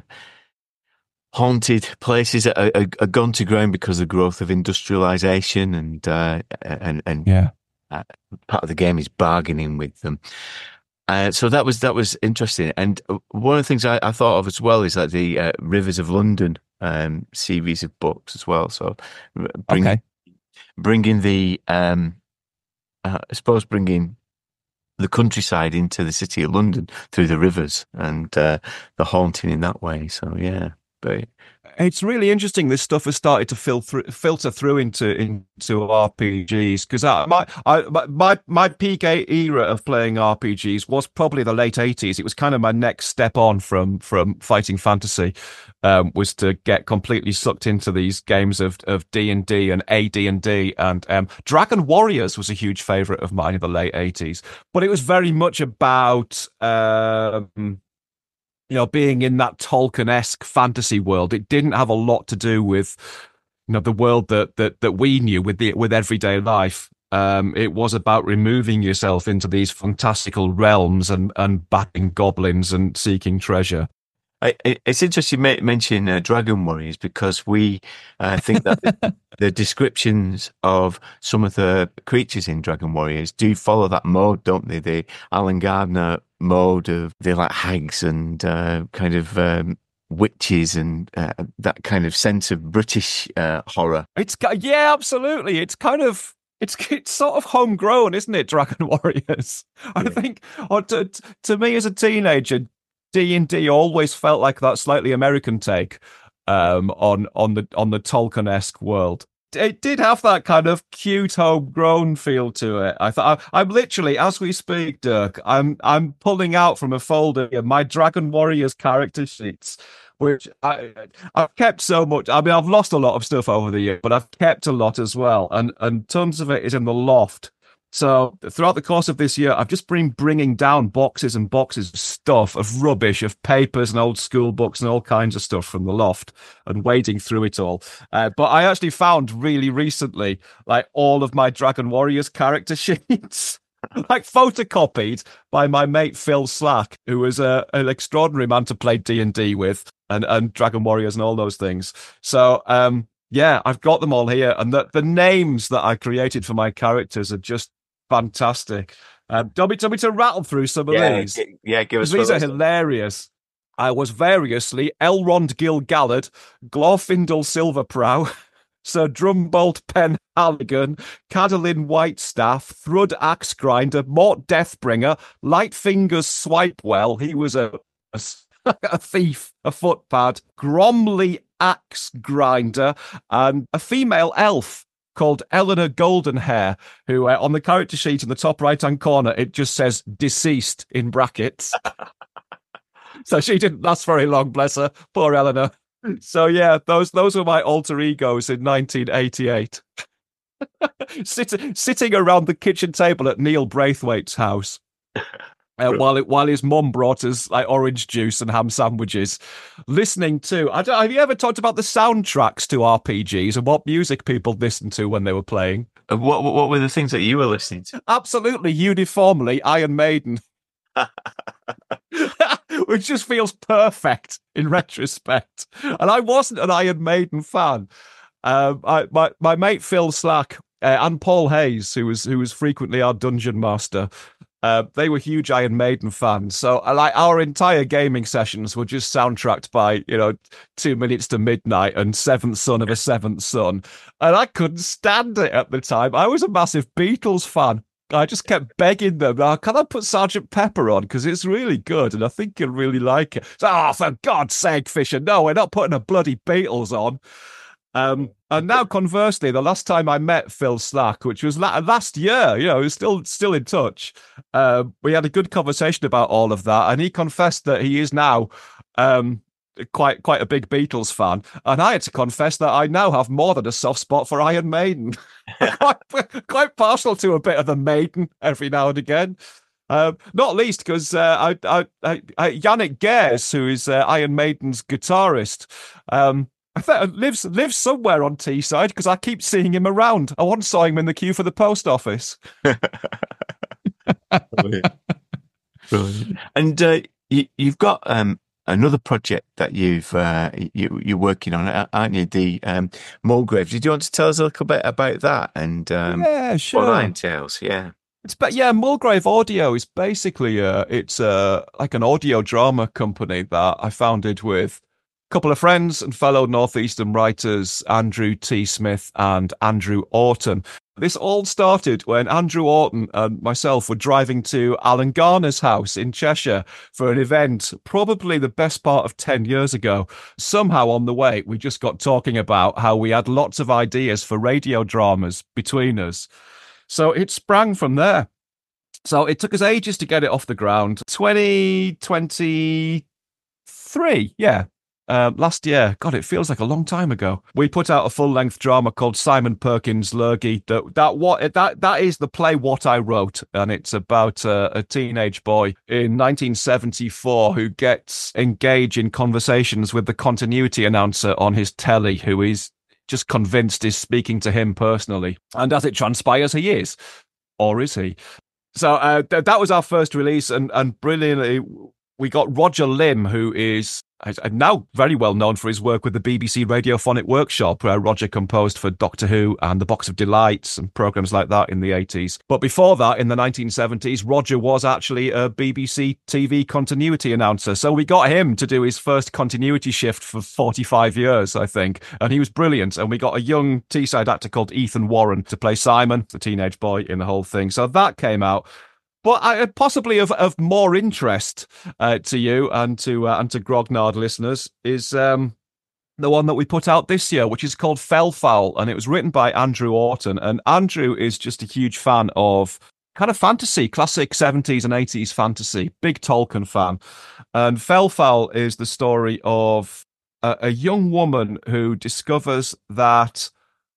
Speaker 2: haunted places are, are, are gone to ground because of the growth of industrialization and uh, and and
Speaker 3: Yeah.
Speaker 2: uh, part of the game is bargaining with them. Uh, so that was that was interesting. And one of the things I, I thought of as well is like the uh, Rivers of London um, series of books as well. So bring,
Speaker 3: Okay.
Speaker 2: bringing the, um, uh, I suppose, bringing the countryside into the city of London through the rivers and uh, the haunting in that way. So yeah, but
Speaker 3: It's really interesting. This stuff has started to fil- through, filter through into into R P Gs because my I, my my peak era of playing R P Gs was probably the late eighties. It was kind of my next step on from from fighting fantasy, um, was to get completely sucked into these games of of D and D and A D and D, and um, Dragon Warriors was a huge favorite of mine in the late eighties. But it was very much about. Um, You know, being in that Tolkien-esque fantasy world, it didn't have a lot to do with, you know, the world that that that we knew with the with everyday life. Um, it was about removing yourself into these fantastical realms and and batting goblins and seeking treasure.
Speaker 2: I, it's interesting you mention uh, Dragon Warriors because we uh, think that the, the descriptions of some of the creatures in Dragon Warriors do follow that mode, don't they? The Alan Gardner mode of they're like hags and uh, kind of um, witches and uh, that kind of sense of British uh, horror.
Speaker 3: It's yeah, absolutely. It's kind of. It's it's sort of homegrown, isn't it? Dragon Warriors. I
Speaker 2: Yeah.
Speaker 3: think, or to to me as a teenager, D and D always felt like that slightly American take um, on on the on the Tolkien-esque world. It did have that kind of cute homegrown feel to it. I thought I'm literally, as we speak, Dirk, I'm I'm pulling out from a folder here my Dragon Warriors character sheets, which I I've kept so much. I mean, I've lost a lot of stuff over the year, but I've kept a lot as well, and and tons of it is in the loft. So throughout the course of this year, I've just been bringing down boxes and boxes of stuff, of rubbish, of papers and old school books and all kinds of stuff from the loft and wading through it all. Uh, but I actually found really recently, like all of my Dragon Warriors character sheets, like photocopied by my mate Phil Slack, who was a, an extraordinary man to play D and D with and, and Dragon Warriors and all those things. So, um, yeah, I've got them all here. And the, the names that I created for my characters are just fantastic. Um, do you want me, do you want me to rattle through some of
Speaker 2: Yeah,
Speaker 3: these?
Speaker 2: g- yeah, give us
Speaker 3: These are
Speaker 2: those.
Speaker 3: hilarious. I was variously Elrond Gil-galad, Glorfindel Silverprow, Sir Drumbolt Penhaligon, Cadolin Whitestaff, Thrud Axegrinder, Mort Deathbringer, Lightfingers Swipewell, he was a, a, a thief, a footpad, Gromley Axe Grinder, and a female elf called Eleanor Goldenhair, who uh, on the character sheet in the top right-hand corner, it just says deceased in brackets. So she didn't last very long, bless her. Poor Eleanor. So yeah, those those were my alter egos in nineteen eighty-eight. Sit, sitting around the kitchen table at Neil Braithwaite's house. Uh, while it, while his mum brought us like orange juice and ham sandwiches, listening to. I don't, have you ever talked about the soundtracks to R P Gs and what music people listened to when they were playing?
Speaker 2: Uh, What, what what were the things that you were listening to?
Speaker 3: Absolutely, uniformly, Iron Maiden. Which just feels perfect in retrospect. And I wasn't an Iron Maiden fan. Um, I, my my mate Phil Slack uh, and Paul Hayes, who was who was frequently our dungeon master. Uh, they were huge Iron Maiden fans, so uh, like our entire gaming sessions were just soundtracked by, you know, Two Minutes to Midnight and Seventh Son of a Seventh Son, and I couldn't stand it at the time. I was a massive Beatles fan. I just kept begging them, oh, can I put Sergeant Pepper on? Because it's really good, and I think you'll really like it. So, oh, for God's sake, Fisher, no, we're not putting a bloody Beatles on. Um, and now, conversely, the last time I met Phil Slack, which was la- last year, you know, he was still still in touch. Uh, we had a good conversation about all of that, and he confessed that he is now um, quite quite a big Beatles fan. And I had to confess that I now have more than a soft spot for Iron Maiden. quite, quite partial to a bit of the Maiden every now and again. Um, not least because uh, I, I, I, I, Yannick Gers, who is uh, Iron Maiden's guitarist, um, I think lives lives somewhere on Teesside because I keep seeing him around. I once saw him in the queue for the post office.
Speaker 2: Brilliant. Brilliant. And uh, you, you've got um, another project that you've uh, you, you're working on, aren't you? The um, Mulgrave. Did you want to tell us a little bit about that and um,
Speaker 3: Yeah, sure.
Speaker 2: what that entails? Yeah.
Speaker 3: It's but yeah, Mulgrave Audio is basically uh it's uh like an audio drama company that I founded with a couple of friends and fellow Northeastern writers, Andrew T. Smith and Andrew Orton. This all started when Andrew Orton and myself were driving to Alan Garner's house in Cheshire for an event, probably the best part of ten years ago. Somehow on the way, we just got talking about how we had lots of ideas for radio dramas between us. So it sprang from there. So it took us ages to get it off the ground. twenty twenty-three, yeah. Uh, last year. God, it feels like a long time ago. We put out a full-length drama called Simon Perkins' Lurgy. That that what that that is the play What I Wrote, and it's about uh, a teenage boy in nineteen seventy-four who gets engaged in conversations with the continuity announcer on his telly, who is just convinced is speaking to him personally. And as it transpires, he is. Or is he? So uh, th- that was our first release, and, and brilliantly, we got Roger Lim, who is now very well known for his work with the B B C Radiophonic Workshop, where Roger composed for Doctor Who and The Box of Delights and programmes like that in the eighties. But before that, in the nineteen seventies, Roger was actually a B B C T V continuity announcer. So we got him to do his first continuity shift for forty-five years, I think. And he was brilliant. And we got a young Teesside actor called Ethan Warren to play Simon, the teenage boy in the whole thing. So that came out. But uh, possibly of, of more interest uh, to you and to uh, and to Grognard listeners is um, the one that we put out this year, which is called Fell Foul, and it was written by Andrew Orton. And Andrew is just a huge fan of kind of fantasy, classic seventies and eighties fantasy, big Tolkien fan. And Fell Foul is the story of a, a young woman who discovers that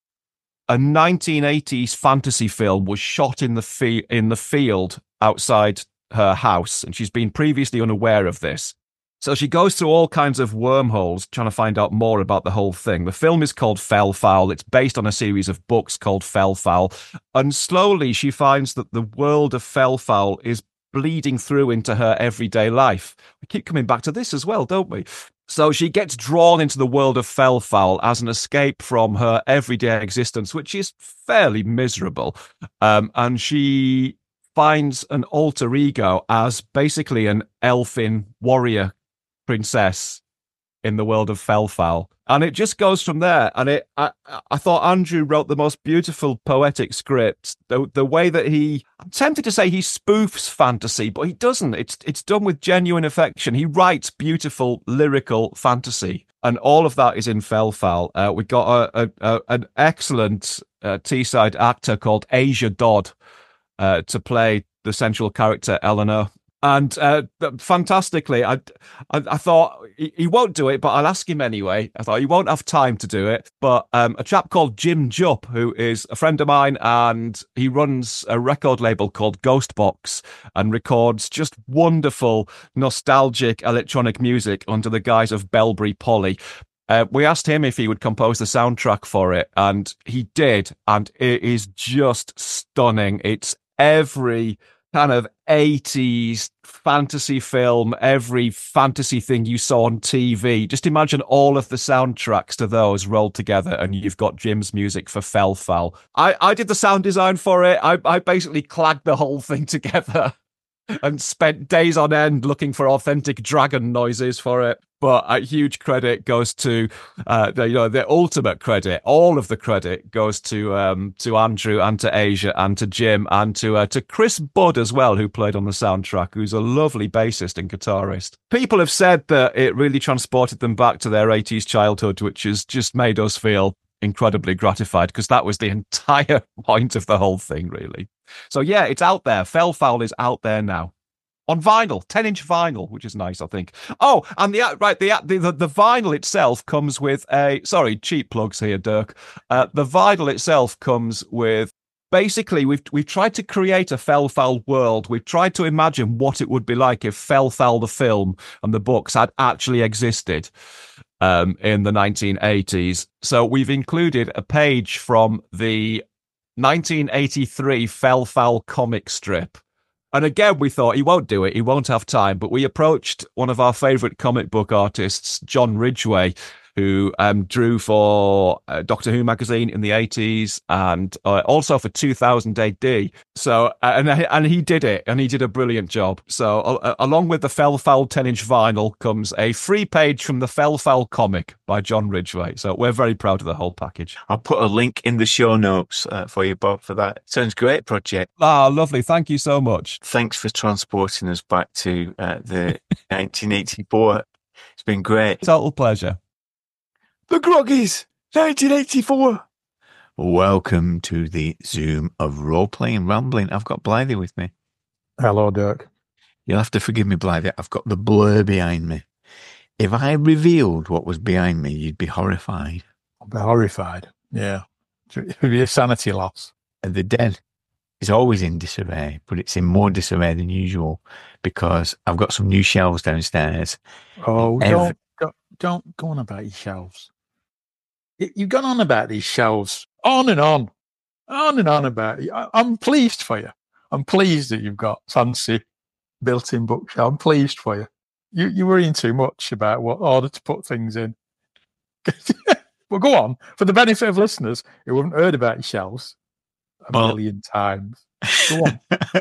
Speaker 3: a nineteen eighties fantasy film was shot in the fi- in the field outside her house, and she's been previously unaware of this. So she goes through all kinds of wormholes trying to find out more about the whole thing. The film is called Fell Foul. It's based on a series of books called Fell Foul. And slowly she finds that the world of Fell Foul is bleeding through into her everyday life. We keep coming back to this as well, don't we? So she gets drawn into the world of Fell Foul as an escape from her everyday existence, which is fairly miserable. Um, and she finds an alter ego as basically an elfin warrior princess in the world of Fell Foul. And it just goes from there. And it, I, I thought Andrew wrote the most beautiful poetic script. The, the way that he, I'm tempted to say he spoofs fantasy, but he doesn't. It's it's done with genuine affection. He writes beautiful lyrical fantasy, and all of that is in Fell Foul. Uh, we got a, a, a an excellent uh, Teesside actor called Asia Dodd uh, to play the central character Eleanor. And uh, fantastically, I, I, I thought he, he won't do it, but I'll ask him anyway. I thought he won't have time to do it. But um, a chap called Jim Jupp, who is a friend of mine, and he runs a record label called Ghostbox and records just wonderful, nostalgic electronic music under the guise of Belbury Polly. Uh, we asked him if he would compose the soundtrack for it, and he did. And it is just stunning. It's every kind of eighties fantasy film, every fantasy thing you saw on T V. Just imagine all of the soundtracks to those rolled together, and you've got Jim's music for Fell Foul. I, I did the sound design for it. I, I basically clagged the whole thing together and spent days on end looking for authentic dragon noises for it. But a huge credit goes to, uh, the, you know, the ultimate credit. All of the credit goes to um, to Andrew and to Asia and to Jim and to uh, to Chris Budd as well, who played on the soundtrack, who's a lovely bassist and guitarist. People have said that it really transported them back to their eighties childhood, which has just made us feel incredibly gratified, because that was the entire point of the whole thing, really. So yeah, it's out there. Fell Foul is out there now. On vinyl, ten-inch vinyl, which is nice, I think. Oh, and the right, the the the vinyl itself comes with a sorry, cheap plugs here, Dirk. Uh, the vinyl itself comes with basically we've we've tried to create a Fell Foul world. We've tried to imagine what it would be like if Fell Foul the film and the books had actually existed um, in the nineteen eighties. So we've included a page from the nineteen eighty-three Fell Foul comic strip. And again, we thought he won't do it. He won't have time. But we approached one of our favourite comic book artists, John Ridgway, who um, drew for uh, Doctor Who magazine in the eighties and uh, also for two thousand A D. So, uh, and and he did it, and he did a brilliant job. So, uh, along with the Fell Foul ten-inch vinyl comes a free page from the Fell Foul comic by John Ridgway. So, we're very proud of the whole package.
Speaker 2: I'll put a link in the show notes uh, for you, Bob, for that. Sounds great, project.
Speaker 3: Ah, lovely. Thank you so much.
Speaker 2: Thanks for transporting us back to uh, the nineteen eighty-four. It's been great.
Speaker 3: Total pleasure.
Speaker 1: The Groggies, nineteen eighty-four.
Speaker 2: Welcome to the Zoom of role-playing rambling. I've got Blythe with me.
Speaker 4: Hello, Dirk.
Speaker 2: You'll have to forgive me, Blythe. I've got the blur behind me. If I revealed what was behind me, you'd be horrified.
Speaker 4: I'll be horrified. Yeah. It would be a sanity loss.
Speaker 2: And the dead is always in disarray, but it's in more disarray than usual because I've got some new shelves downstairs.
Speaker 4: Oh,
Speaker 2: Every-
Speaker 4: don't, don't, don't go on about your shelves. You- You've gone on about these shelves on and on, on and on about it. I- I'm pleased for you. I'm pleased that you've got fancy built-in bookshelf. I'm pleased for you. You, you're worrying too much about what order to put things in. Well, go on. For the benefit of listeners who haven't heard about your shelves a
Speaker 2: Well-
Speaker 4: million times, go on.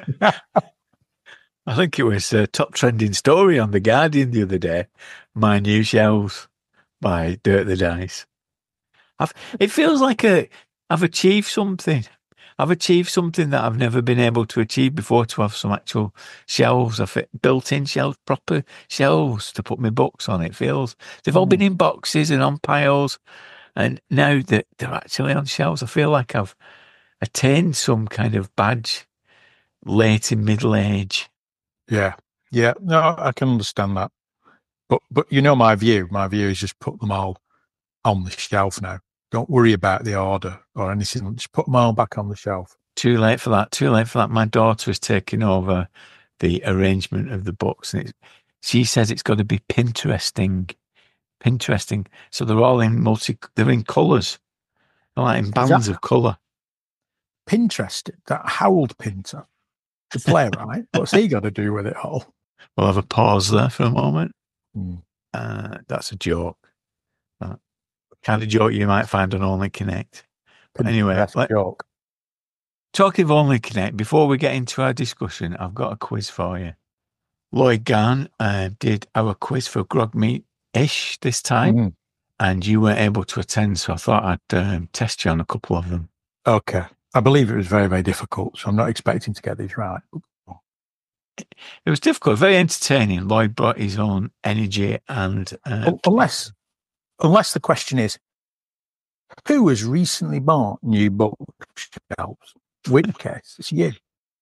Speaker 2: I think it was a top trending story on The Guardian the other day. My New Shelves by Dirk the Dice. I've, it feels like a, I've achieved something. I've achieved something that I've never been able to achieve before, to have some actual shelves. I've built-in shelves, proper shelves to put my books on. It feels, they've all been in boxes and on piles. And now that they're actually on shelves, I feel like I've attained some kind of badge late in middle age.
Speaker 4: Yeah, yeah. No, I can understand that. But but you know my view. My view is just put them all on the shelf now. Don't worry about the order or anything. Just put them all back on the shelf.
Speaker 2: Too late for that. Too late for that. My daughter has taken over the arrangement of the books, and it's, she says it's got to be Pinteresting. Pinteresting. So they're all in multi. They're in colours, they're like in bands
Speaker 4: that-
Speaker 2: of colour.
Speaker 4: Pinterest, that Howled Pinter, the playwright. What's he got to do with it all?
Speaker 2: We'll have a pause there for a moment.
Speaker 4: Hmm.
Speaker 2: Uh, that's a joke. That kind of joke you might find on Only Connect. But anyway,
Speaker 4: That's a
Speaker 2: let-
Speaker 4: joke.
Speaker 2: talking of Only Connect, before we get into our discussion, I've got a quiz for you. Lloyd Garn uh, did our quiz for Grog Meat-ish this time,
Speaker 4: Mhm.
Speaker 2: and you weren't able to attend, so I thought I'd um, test you on a couple of them.
Speaker 4: Okay. I believe it was very, very difficult, so I'm not expecting to get these right.
Speaker 2: It was difficult, very entertaining. Lloyd brought his own energy and... Uh,
Speaker 4: Un- Unless, unless the question is, who has recently bought new bookshelves? Which case, it's you.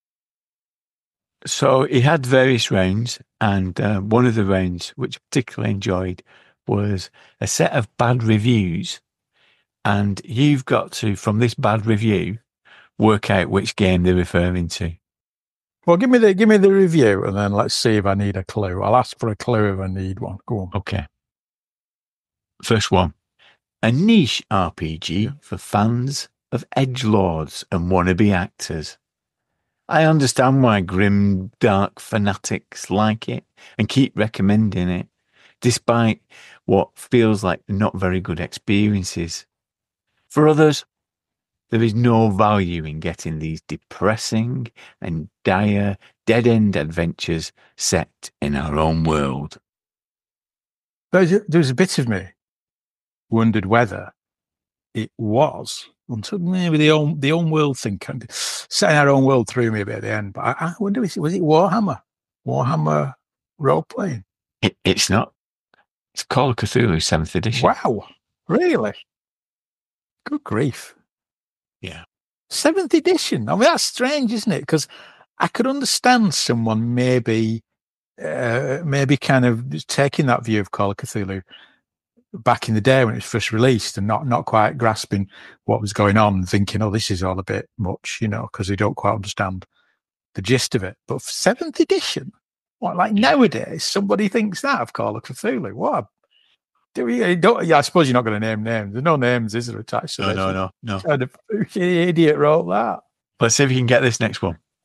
Speaker 2: So he had various rounds, and uh, one of the rounds, which I particularly enjoyed, was a set of bad reviews. And you've got to, from this bad review, work out which game they're referring to.
Speaker 4: Well, give me the give me the review, and then let's see if I need a clue. I'll ask for a clue if I need one. Go on.
Speaker 2: Okay. First one. A niche R P G for fans of edgelords and wannabe actors. I understand why grim, dark fanatics like it and keep recommending it, despite what feels like not very good experiences. For others, there is no value in getting these depressing and dire dead-end adventures set in our own world.
Speaker 4: There's a, there's a bit of me wondered whether it was until maybe the own the own world thing kind of setting our own world threw me a bit at the end. But I, I wonder if it was it Warhammer, Warhammer role playing.
Speaker 2: It, it's not. It's Call of Cthulhu seventh edition.
Speaker 4: Wow, really? Good grief!
Speaker 2: Yeah.
Speaker 4: Seventh edition. I mean, that's strange, isn't it? Because I could understand someone maybe, uh, maybe kind of taking that view of Call of Cthulhu back in the day when it was first released and not, not quite grasping what was going on and thinking, oh, this is all a bit much, you know, because they don't quite understand the gist of it. But for seventh edition, what, like nowadays, somebody thinks that of Call of Cthulhu. What a Do we, don't, yeah, I suppose you're not going to name names. There's no names, is there, attached to
Speaker 2: No,
Speaker 4: this?
Speaker 2: no, no, no.
Speaker 4: Kind of idiot wrote that.
Speaker 2: Let's see if you can get this next one.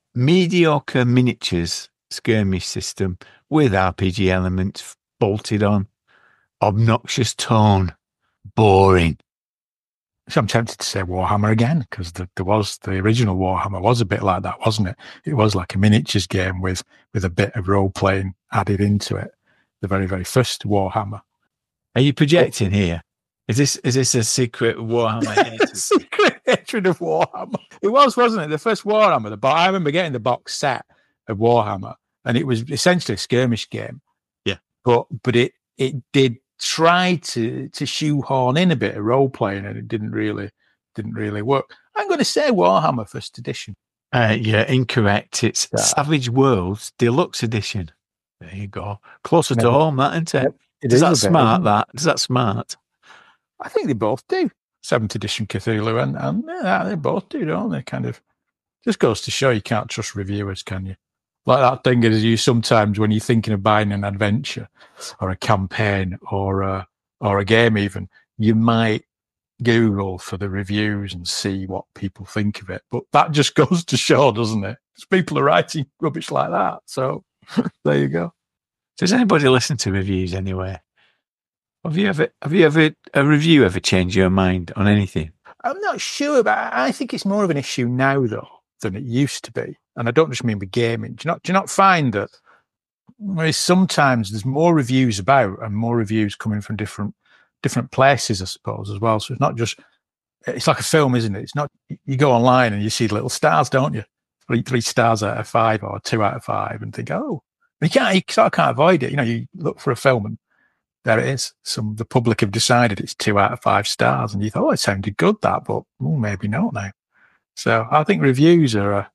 Speaker 2: mediocre miniatures skirmish system with R P G elements bolted on. Obnoxious tone. Boring.
Speaker 4: So I'm tempted to say Warhammer again, because the, there was the original Warhammer was a bit like that, wasn't it? It was like a miniatures game with with a bit of role playing added into it. The very very first Warhammer.
Speaker 2: Are you projecting here? Is this is this a secret Warhammer hatred?
Speaker 4: Secret hatred of Warhammer. It was, wasn't it? The first Warhammer. The bo- I remember getting the box set of Warhammer, and it was essentially a skirmish game.
Speaker 2: Yeah,
Speaker 4: but but it it did try to to shoehorn in a bit of role playing, and it didn't really didn't really work. I'm going to say Warhammer First Edition.
Speaker 2: Uh, yeah, incorrect. It's
Speaker 4: Yeah.
Speaker 2: Savage Worlds Deluxe Edition. There you go. Closer to
Speaker 4: Never-
Speaker 2: home, that, isn't it?
Speaker 4: Yep, it
Speaker 2: Does
Speaker 4: is
Speaker 2: that
Speaker 4: a bit,
Speaker 2: smart,
Speaker 4: isn't it?
Speaker 2: that? Does that smart?
Speaker 4: I think they both do. Seventh Edition Cthulhu, and and yeah, they both do, don't they? Kind of just goes to show you can't trust reviewers, can you? Like that thing is, you sometimes when you're thinking of buying an adventure or a campaign or a or a game, even you might Google for the reviews and see what people think of it. But that just goes to show, doesn't it? Because people are writing rubbish like that. So there you go.
Speaker 2: Does anybody listen to reviews anyway? Have you ever have you ever a review ever changed your mind on anything?
Speaker 4: I'm not sure, but I think it's more of an issue now, though, than it used to be. And I don't just mean with gaming. Do you not, do you not find that well, sometimes there's more reviews about and more reviews coming from different different places, I suppose, as well. So it's not just, it's like a film, isn't it? It's not, you go online and you see little stars, don't you? Three, three stars out of five or two out of five and think, oh, you can't, you sort of can't avoid it. You know, you look for a film and there it is. Some, the public have decided it's two out of five stars and you thought, oh, it sounded good, that, but oh, maybe not now. So I think reviews are a,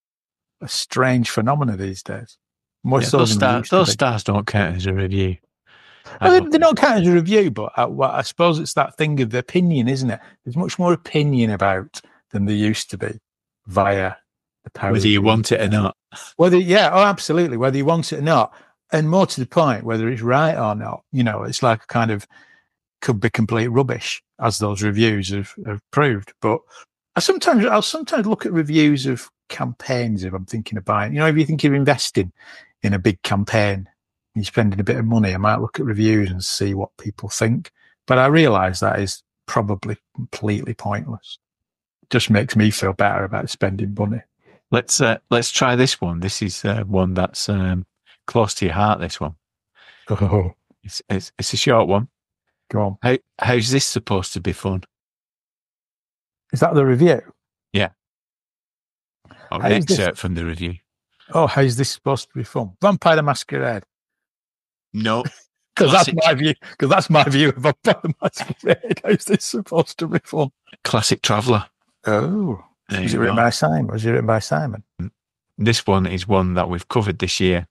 Speaker 4: a strange phenomenon these days. More
Speaker 2: Yeah,
Speaker 4: so
Speaker 2: those
Speaker 4: than they
Speaker 2: star,
Speaker 4: used to
Speaker 2: those
Speaker 4: be.
Speaker 2: stars don't count as a review. I
Speaker 4: Well,
Speaker 2: don't
Speaker 4: they're not counted as a review, but I, well, I suppose it's that thing of the opinion, isn't it? There's much more opinion about than there used to be via the power.
Speaker 2: whether
Speaker 4: of
Speaker 2: you
Speaker 4: the
Speaker 2: want it or
Speaker 4: internet.
Speaker 2: not.
Speaker 4: Whether, yeah, oh, absolutely. Whether you want it or not. And more to the point, whether it's right or not. You know, it's like a kind of could be complete rubbish, as those reviews have, have proved. But I sometimes, I'll sometimes look at reviews of campaigns if I'm thinking of buying. You know, if you think of investing in a big campaign, you're spending a bit of money, I might look at reviews and see what people think. But I realise that is probably completely pointless. It just makes me feel better about spending money.
Speaker 2: Let's uh, let's try this one. This is uh, one that's um, close to your heart. This one.
Speaker 4: Oh,
Speaker 2: It's, it's it's a short one.
Speaker 4: go on.
Speaker 2: How how's this supposed to be fun?
Speaker 4: Is that the review?
Speaker 2: Or
Speaker 4: How
Speaker 2: an
Speaker 4: is this-
Speaker 2: excerpt from the review.
Speaker 4: Oh, how's this supposed to be fun? Vampire the Masquerade.
Speaker 2: No,
Speaker 4: Because that's
Speaker 2: Classic.
Speaker 4: my view. Because that's my view of Vampire the Masquerade. How's this supposed to be fun?
Speaker 2: classic traveller.
Speaker 4: Oh,
Speaker 2: There
Speaker 4: was it
Speaker 2: you
Speaker 4: written
Speaker 2: go.
Speaker 4: by Simon? Was it written by Simon?
Speaker 2: This one is one that we've covered this year,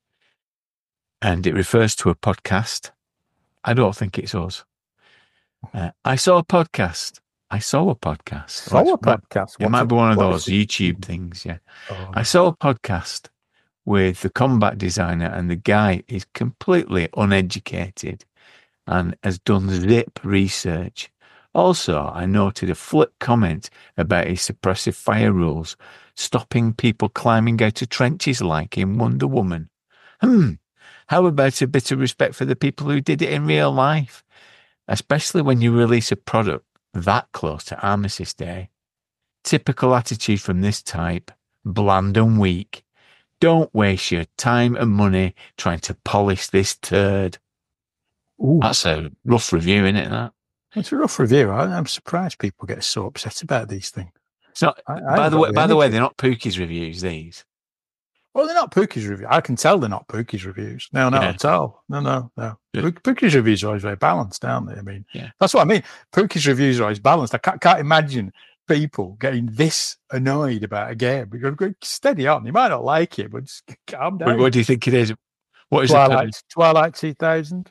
Speaker 2: and it refers to a podcast. I don't think it's us. Uh, I saw a podcast. I saw a podcast.
Speaker 4: Saw a
Speaker 2: Well, it might-
Speaker 4: podcast.
Speaker 2: It
Speaker 4: What's
Speaker 2: might
Speaker 4: a-
Speaker 2: be one of
Speaker 4: what
Speaker 2: those
Speaker 4: is it?
Speaker 2: YouTube things, yeah.
Speaker 4: Oh,
Speaker 2: I saw a podcast with the combat designer, and the guy is completely uneducated and has done zip research. Also, I noted a flip comment about his suppressive fire rules, stopping people climbing out of trenches like in Wonder Woman. Hmm, how about a bit of respect for the people who did it in real life? Especially when you release a product that close to Armistice Day. Typical attitude from this type, bland and weak. Don't waste your time and money trying to polish this turd.
Speaker 4: Ooh,
Speaker 2: That's a rough review, isn't it? That.
Speaker 4: it's a rough review. I, I'm surprised people get so upset about these things.
Speaker 2: It's not,
Speaker 4: I- I
Speaker 2: by
Speaker 4: haven't
Speaker 2: the
Speaker 4: got
Speaker 2: way,
Speaker 4: the
Speaker 2: by the way,
Speaker 4: energy.
Speaker 2: they're not Pookie's reviews. These.
Speaker 4: Well, they're not Pookie's reviews. I can tell they're not Pookie's reviews. No, not
Speaker 2: Yeah.
Speaker 4: at all. No, no, no.
Speaker 2: Yeah.
Speaker 4: Pook- Pookie's reviews are always very balanced, aren't they? I mean,
Speaker 2: Yeah.
Speaker 4: that's what I mean. Pookie's reviews are always balanced. I can't, can't imagine people getting this annoyed about a game. We're going to go steady on. You might not like it, but just calm down.
Speaker 2: What, what do you think it is? What is it?
Speaker 4: Twilight, Twilight two thousand.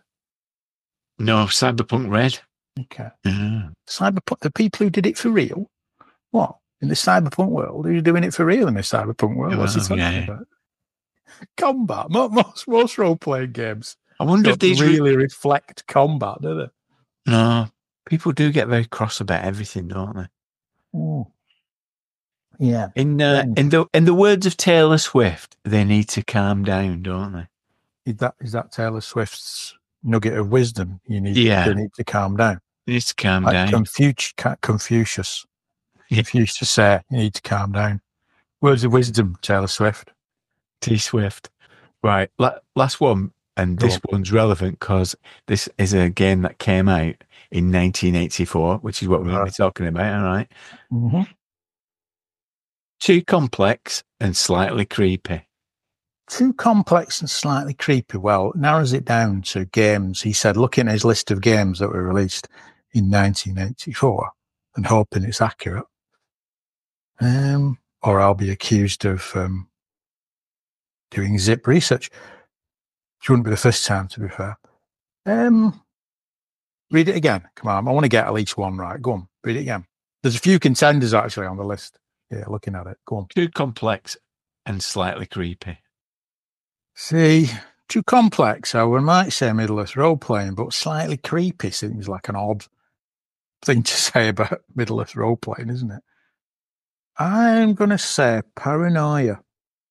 Speaker 2: No, Cyberpunk Red.
Speaker 4: Okay.
Speaker 2: Yeah.
Speaker 4: Cyberpunk, the people who did it for real? What? In the cyberpunk world? Who's doing it for real in the cyberpunk world? What's he
Speaker 2: Well,
Speaker 4: talking
Speaker 2: yeah.
Speaker 4: about? Combat. Mo- Most, most role-playing games
Speaker 2: I wonder if
Speaker 4: don't
Speaker 2: these. Re-
Speaker 4: really reflect combat, do they?
Speaker 2: no, people do get very cross about everything, don't they?
Speaker 4: Mm. yeah.
Speaker 2: In uh,
Speaker 4: Then-
Speaker 2: in the in the words of Taylor Swift, they need to calm down, don't they?
Speaker 4: Is that is that Taylor Swift's nugget of wisdom? You need,
Speaker 2: Yeah.
Speaker 4: they need to calm down.
Speaker 2: They need to calm
Speaker 4: Like
Speaker 2: down.
Speaker 4: Confucius, Confucius,
Speaker 2: Yeah.
Speaker 4: Confucius say, you need to calm down. Words of wisdom, Taylor Swift.
Speaker 2: T Swift. Right. La- last one, and
Speaker 4: Go
Speaker 2: this one's relevant because this is a game that came out in nineteen eighty-four, which is what we're going to be
Speaker 4: Right.
Speaker 2: talking about. All right.
Speaker 4: Mm-hmm.
Speaker 2: Too complex and slightly creepy.
Speaker 4: Too complex and slightly creepy. Well, narrows it down to games. He said, looking at his list of games that were released in nineteen eighty-four and hoping it's accurate, um, or I'll be accused of um, doing zip research, which wouldn't be the first time, to be fair. Um, read it again. Come on. I want to get at least one right. Go on. Read it again. There's a few contenders actually on the list. Yeah, looking at it. Go on.
Speaker 2: Too complex and slightly creepy.
Speaker 4: See, too complex. I would might say Middle-earth role-playing, but slightly creepy seems like an odd thing to say about Middle-earth role-playing, isn't it? I'm going to say Paranoia.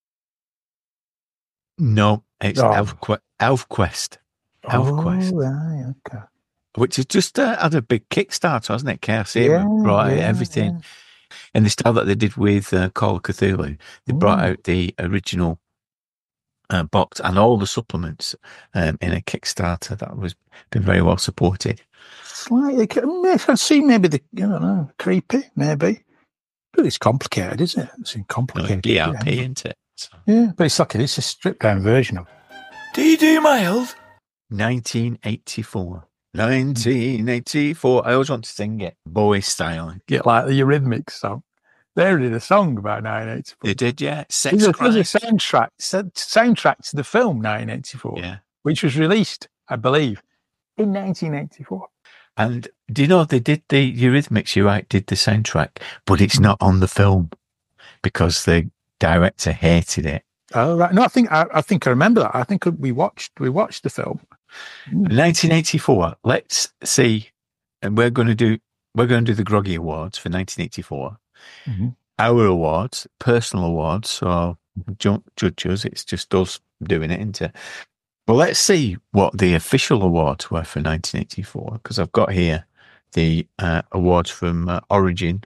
Speaker 2: No, it's
Speaker 4: Oh.
Speaker 2: ElfQuest. ElfQuest. ElfQuest.
Speaker 4: Oh, right, okay.
Speaker 2: Which has just uh, had a big Kickstarter, hasn't it? K F C
Speaker 4: Yeah,
Speaker 2: brought out
Speaker 4: yeah,
Speaker 2: everything.
Speaker 4: yeah.
Speaker 2: In the style that they did with uh, Call of Cthulhu, they brought
Speaker 4: Mm.
Speaker 2: out the original uh, box and all the supplements um, in a Kickstarter that was been very well supported.
Speaker 4: Slightly, I can see maybe the, I don't know, creepy, maybe. But it's complicated, isn't it? It's
Speaker 2: You know,
Speaker 4: complicated.
Speaker 2: B R P,
Speaker 4: yeah.
Speaker 2: isn't it? So,
Speaker 4: Yeah, but it's like it's a stripped down version of it.
Speaker 1: Do you do mild?
Speaker 2: nineteen eighty-four. nineteen eighty-four. I always want to sing it Bowie style.
Speaker 4: Get like the Eurythmics song. They did a song about nineteen eighty-four.
Speaker 2: They did, yeah. Sex
Speaker 4: There's a, there's
Speaker 2: Crimes.
Speaker 4: a soundtrack, sa- soundtrack to the film nineteen eighty-four,
Speaker 2: Yeah.
Speaker 4: which was released, I believe, in nineteen eighty-four.
Speaker 2: And do you know they did the Eurythmics, you're right, did the soundtrack, but it's not on the film because the director hated it.
Speaker 4: Oh right, no, I think I, I think I remember that. I think we watched we watched the film.
Speaker 2: nineteen eighty-four. Let's see, and we're going to do we're going to do the Groggy Awards for nineteen eighty-four.
Speaker 4: Mhm.
Speaker 2: Our awards, personal awards. So don't judge us. It's just us doing it, isn't it? Well, let's see what the official awards were for nineteen eighty-four because I've got here the uh, awards from uh, Origin.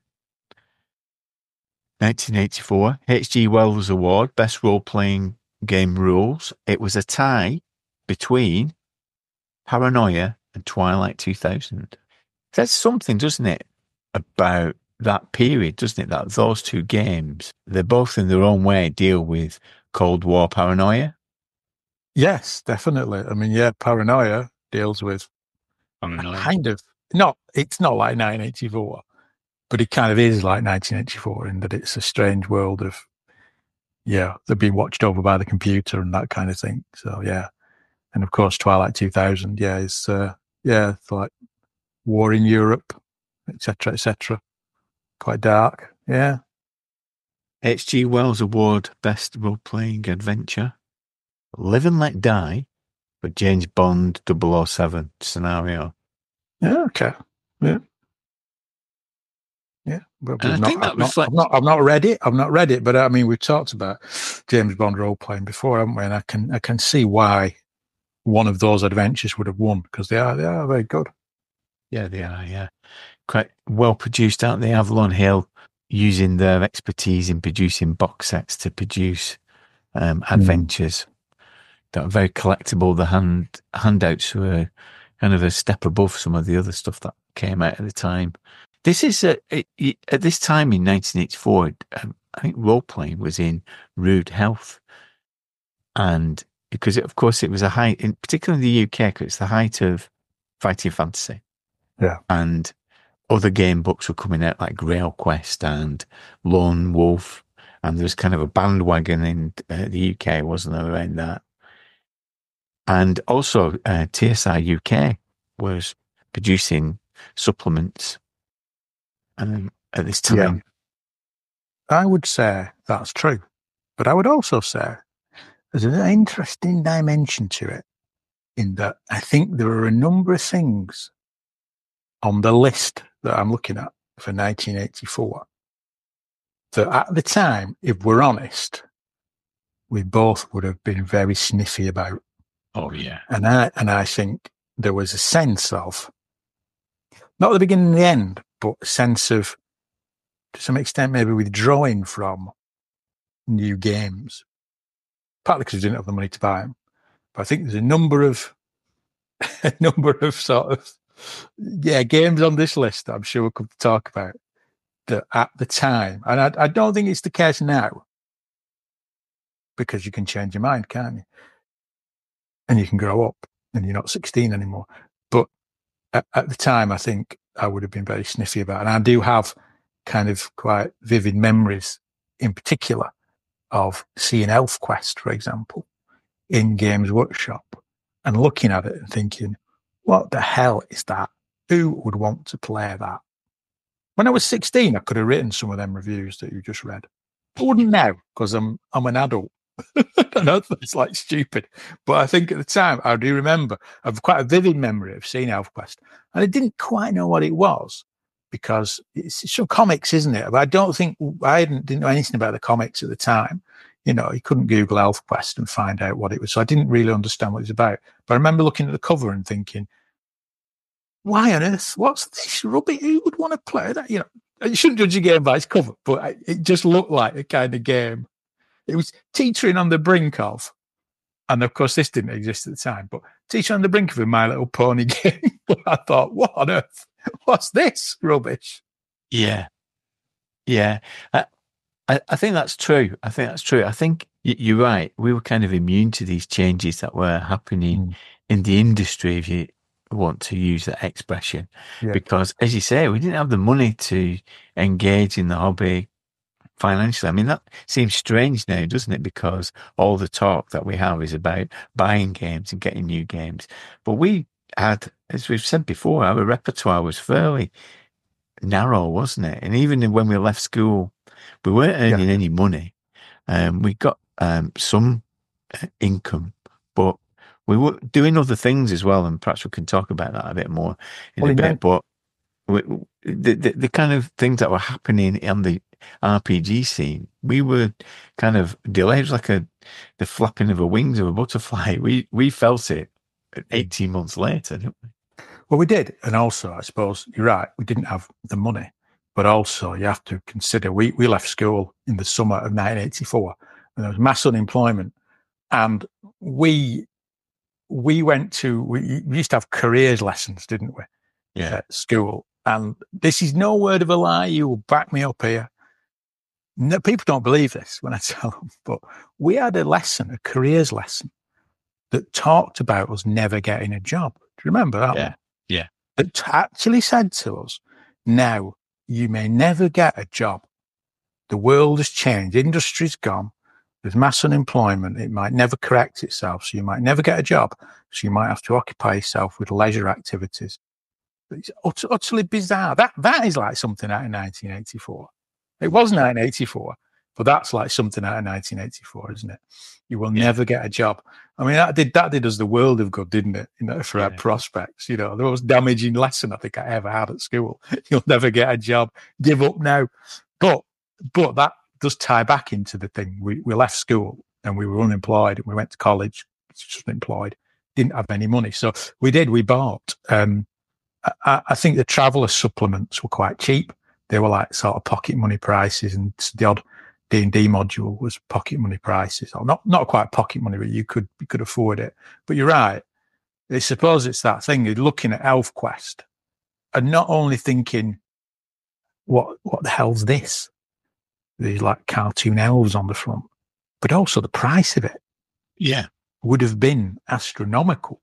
Speaker 2: nineteen eighty-four H G Wells Award, Best Role Playing Game Rules. It was a tie between Paranoia and Twilight two thousand. That's something, doesn't it, about that period, doesn't it? That those two games, they're both in their own way deal with Cold War paranoia.
Speaker 4: Yes, definitely. I mean, yeah, Paranoia deals with
Speaker 2: Paranoia.
Speaker 4: kind of not. It's not like nineteen eighty-four, but it kind of is like nineteen eighty-four in that it's a strange world of, yeah, they're being watched over by the computer and that kind of thing. So yeah, and of course Twilight two thousand, yeah, is uh, yeah, it's like war in Europe, et cetera, et cetera. Quite dark, yeah.
Speaker 2: H G Wells Award, Best Role Playing Adventure. Live and Let Die, for James Bond double oh seven scenario.
Speaker 4: Yeah, okay. Yeah. Yeah. But
Speaker 2: And I
Speaker 4: we've not,
Speaker 2: think that
Speaker 4: I've, not,
Speaker 2: reflects-
Speaker 4: I've, not, I've not read it. I've not read it, but I mean, we've talked about James Bond role playing before, haven't we? And I can I can see why one of those adventures would have won because they are they are very good.
Speaker 2: Yeah, they are, yeah. Quite well produced, aren't they? Avalon Hill using their expertise in producing box sets to produce um, adventures that are very collectible. The hand handouts were kind of a step above some of the other stuff that came out at the time. This is a, it, it, at this time in nineteen eighty-four, um, I think role playing was in rude health, and because it, of course it was a height, in particularly in the U K, because it's the height of fighting fantasy.
Speaker 4: Yeah.
Speaker 2: And other game books were coming out like Grail Quest and Lone Wolf, and there was kind of a bandwagon in uh, the U K, wasn't there, around that? And also uh, T S I U K was producing supplements um, at this time.
Speaker 4: I would say that's true, but I would also say there's an interesting dimension to it in that I think there are a number of things on the list that I'm looking at for nineteen eighty-four that at the time, if we're honest, we both would have been very sniffy about.
Speaker 2: Oh, yeah.
Speaker 4: And I, and I think there was a sense of, not the beginning and the end, but a sense of, to some extent, maybe withdrawing from new games. Partly because we didn't have the money to buy them. But I think there's a number of, a number of sort of, yeah, games on this list that I'm sure we could talk about that at the time, and I, I don't think it's the case now, because you can change your mind, can't you? And you can grow up, and you're not sixteen anymore. But at, at the time, I think I would have been very sniffy about it. And I do have kind of quite vivid memories, in particular, of seeing ElfQuest, for example, in Games Workshop, and looking at it and thinking, what the hell is that? Who would want to play that? When I was sixteen, I could have written some of them reviews that you just read. I wouldn't now, because I'm I'm an adult. I know it's like stupid, but I think at the time, I do remember, I have quite a vivid memory of seeing ElfQuest, and I didn't quite know what it was, because it's some comics, isn't it? But I don't think, I didn't, didn't know anything about the comics at the time. You know, you couldn't Google ElfQuest and find out what it was, so I didn't really understand what it was about. But I remember looking at the cover and thinking, why on earth? What's this rubbish? Who would want to play that? You know, you shouldn't judge a game by its cover, but it just looked like a kind of game. It was teetering on the brink of, and of course this didn't exist at the time, but teetering on the brink of a My Little Pony game. I thought, what on earth? What's this rubbish?
Speaker 2: Yeah. Yeah. I, I, I think that's true. I think that's true. I think you're right. We were kind of immune to these changes that were happening mm. in the industry, if you want to use that expression, yeah. Because as you say, we didn't have the money to engage in the hobby financially. I mean, that seems strange now, doesn't it? Because all the talk that we have is about buying games and getting new games. But we had, as we've said before, our repertoire was fairly narrow, wasn't it? And even when we left school, we weren't earning yeah. any money. Um, we got um, some income, but we were doing other things as well. And perhaps we can talk about that a bit more in well, a bit. But we, the, the the kind of things that were happening on the R P G scene, we were kind of delayed. It was like a the flapping of the wings of a butterfly. We we felt it eighteen months later, didn't we?
Speaker 4: Well, we did. And also, I suppose you're right, we didn't have the money. But also, you have to consider, we, we left school in the summer of nineteen eighty-four, and there was mass unemployment. And we we went to, we, we used to have careers lessons, didn't we?
Speaker 2: Yeah.
Speaker 4: At school. And this is no word of a lie. You will back me up here. No, people don't believe this when I tell them, but we had a lesson, a careers lesson, that talked about us never getting a job. Do you remember that
Speaker 2: yeah.
Speaker 4: one?
Speaker 2: Yeah.
Speaker 4: It actually said to us, now you may never get a job. The world has changed. Industry's gone. There's mass unemployment. It might never correct itself. So you might never get a job. So you might have to occupy yourself with leisure activities. It's ut- utterly bizarre. That, that is like something out of nineteen eighty-four. It was nineteen eighty-four, but that's like something out of nineteen eighty-four, isn't it? You will yeah. never get a job. I mean, that did, that did us the world of good, didn't it? You know, for yeah. our prospects, you know, the most damaging lesson I think I ever had at school. You'll never get a job. Give up now. But, but that does tie back into the thing. We, we left school and we were unemployed, and we went to college, just unemployed, didn't have any money. So we did, we bought, um, I, I think the traveller supplements were quite cheap. They were like sort of pocket money prices, and the odd D and D module was pocket money prices, or not, not quite pocket money, but you could, you could afford it. But you're right. I suppose it's that thing. You're looking at ElfQuest and not only thinking, what, what the hell's this? These like cartoon elves on the front, but also the price of it.
Speaker 2: Yeah.
Speaker 4: Would have been astronomical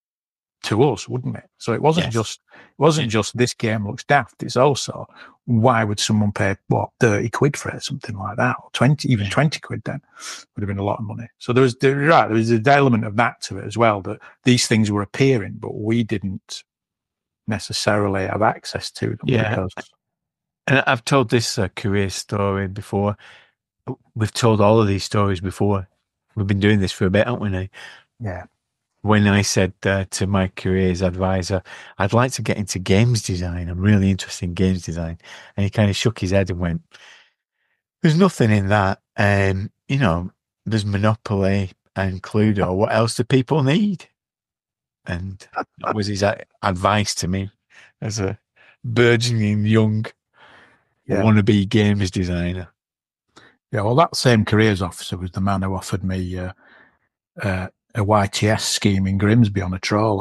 Speaker 4: to us, wouldn't it? So it wasn't yes. just, it wasn't just this game looks daft. It's also, why would someone pay, what, thirty quid for it, something like that, or twenty, even yeah. twenty quid then would have been a lot of money. So there was, there, right, there was an element of that to it as well, that these things were appearing, but we didn't necessarily have access to them.
Speaker 2: Yeah.
Speaker 4: Because...
Speaker 2: And I've told this uh, career story before. We've told all of these stories before. We've been doing this for a bit, haven't we now?
Speaker 4: Yeah.
Speaker 2: When I said uh, to my careers advisor, I'd like to get into games design. I'm really interested in games design. And he kind of shook his head and went, there's nothing in that. Um, you know, there's Monopoly and Cluedo. What else do people need? And that was his a- advice to me as a burgeoning young
Speaker 4: Yeah.
Speaker 2: wannabe games designer.
Speaker 4: Yeah, well, that same careers officer was the man who offered me uh, uh, a Y T S scheme in Grimsby on a trawler.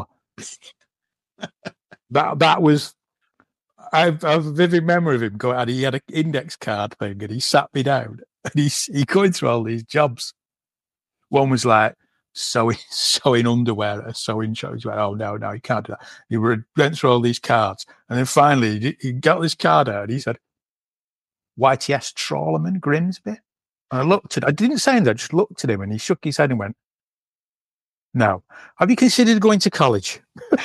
Speaker 4: that that was, I've, I've a vivid memory of him going, and he had an index card thing, and he sat me down, and he's he going through all these jobs. One was like sewing sewing underwear at a sewing shop. He's like, oh no, no, you can't do that. He went through all these cards, and then finally he, he got this card out, and he said, Y T S Trawlerman, Grimsby. And I looked at, I didn't say anything, I just looked at him, and he shook his head and went, no. Have you considered going to college?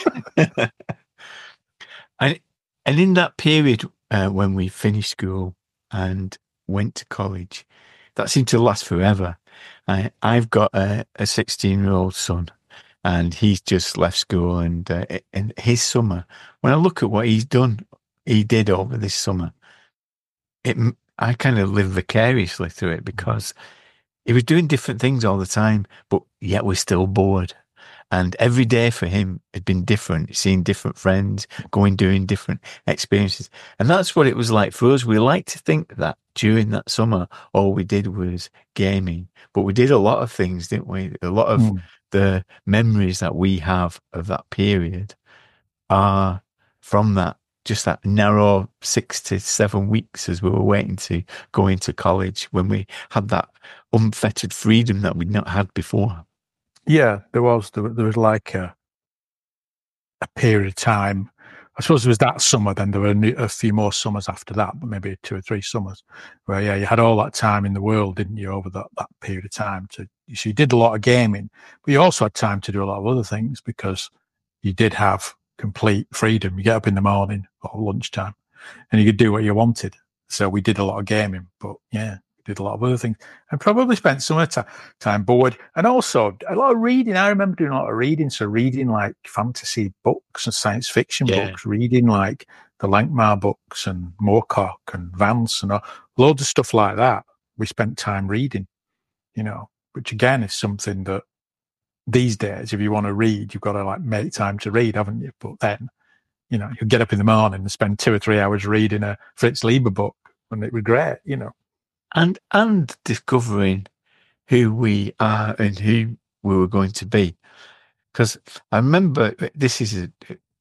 Speaker 2: and and in that period uh, when we finished school and went to college, that seemed to last forever. I, I've got a sixteen-year-old son, and he's just left school. And uh, in his summer, when I look at what he's done, he did over this summer, it I kind of live vicariously through it, because he was doing different things all the time, but yet we're still bored. And every day for him had been different, seeing different friends, going, doing different experiences. And that's what it was like for us. We like to think that during that summer, all we did was gaming, but we did a lot of things, didn't we? A lot of mm. the memories that we have of that period are from that, just that narrow six to seven weeks as we were waiting to go into college, when we had that unfettered freedom that we'd not had before.
Speaker 4: Yeah, there was there, there was like a a period of time. I suppose it was that summer. Then there were a few more summers after that, but maybe two or three summers where, yeah, you had all that time in the world, didn't you, over that, that period of time? To so you did a lot of gaming, but you also had time to do a lot of other things, because you did have complete freedom. You get up in the morning or lunchtime, and you could do what you wanted. So we did a lot of gaming, but yeah. Did a lot of other things, and probably spent some of the t- time bored, and also a lot of reading. I remember doing a lot of reading, so reading like fantasy books and science fiction
Speaker 2: yeah.
Speaker 4: books, reading like the Lankmar books and Moorcock and Vance and all, loads of stuff like that. We spent time reading, you know, which again is something that these days, if you want to read, you've got to like make time to read, haven't you? But then, you know, you get up in the morning and spend two or three hours reading a Fritz Leiber book, and it was great, you know.
Speaker 2: And and discovering who we are and who we were going to be. Because I remember, this is a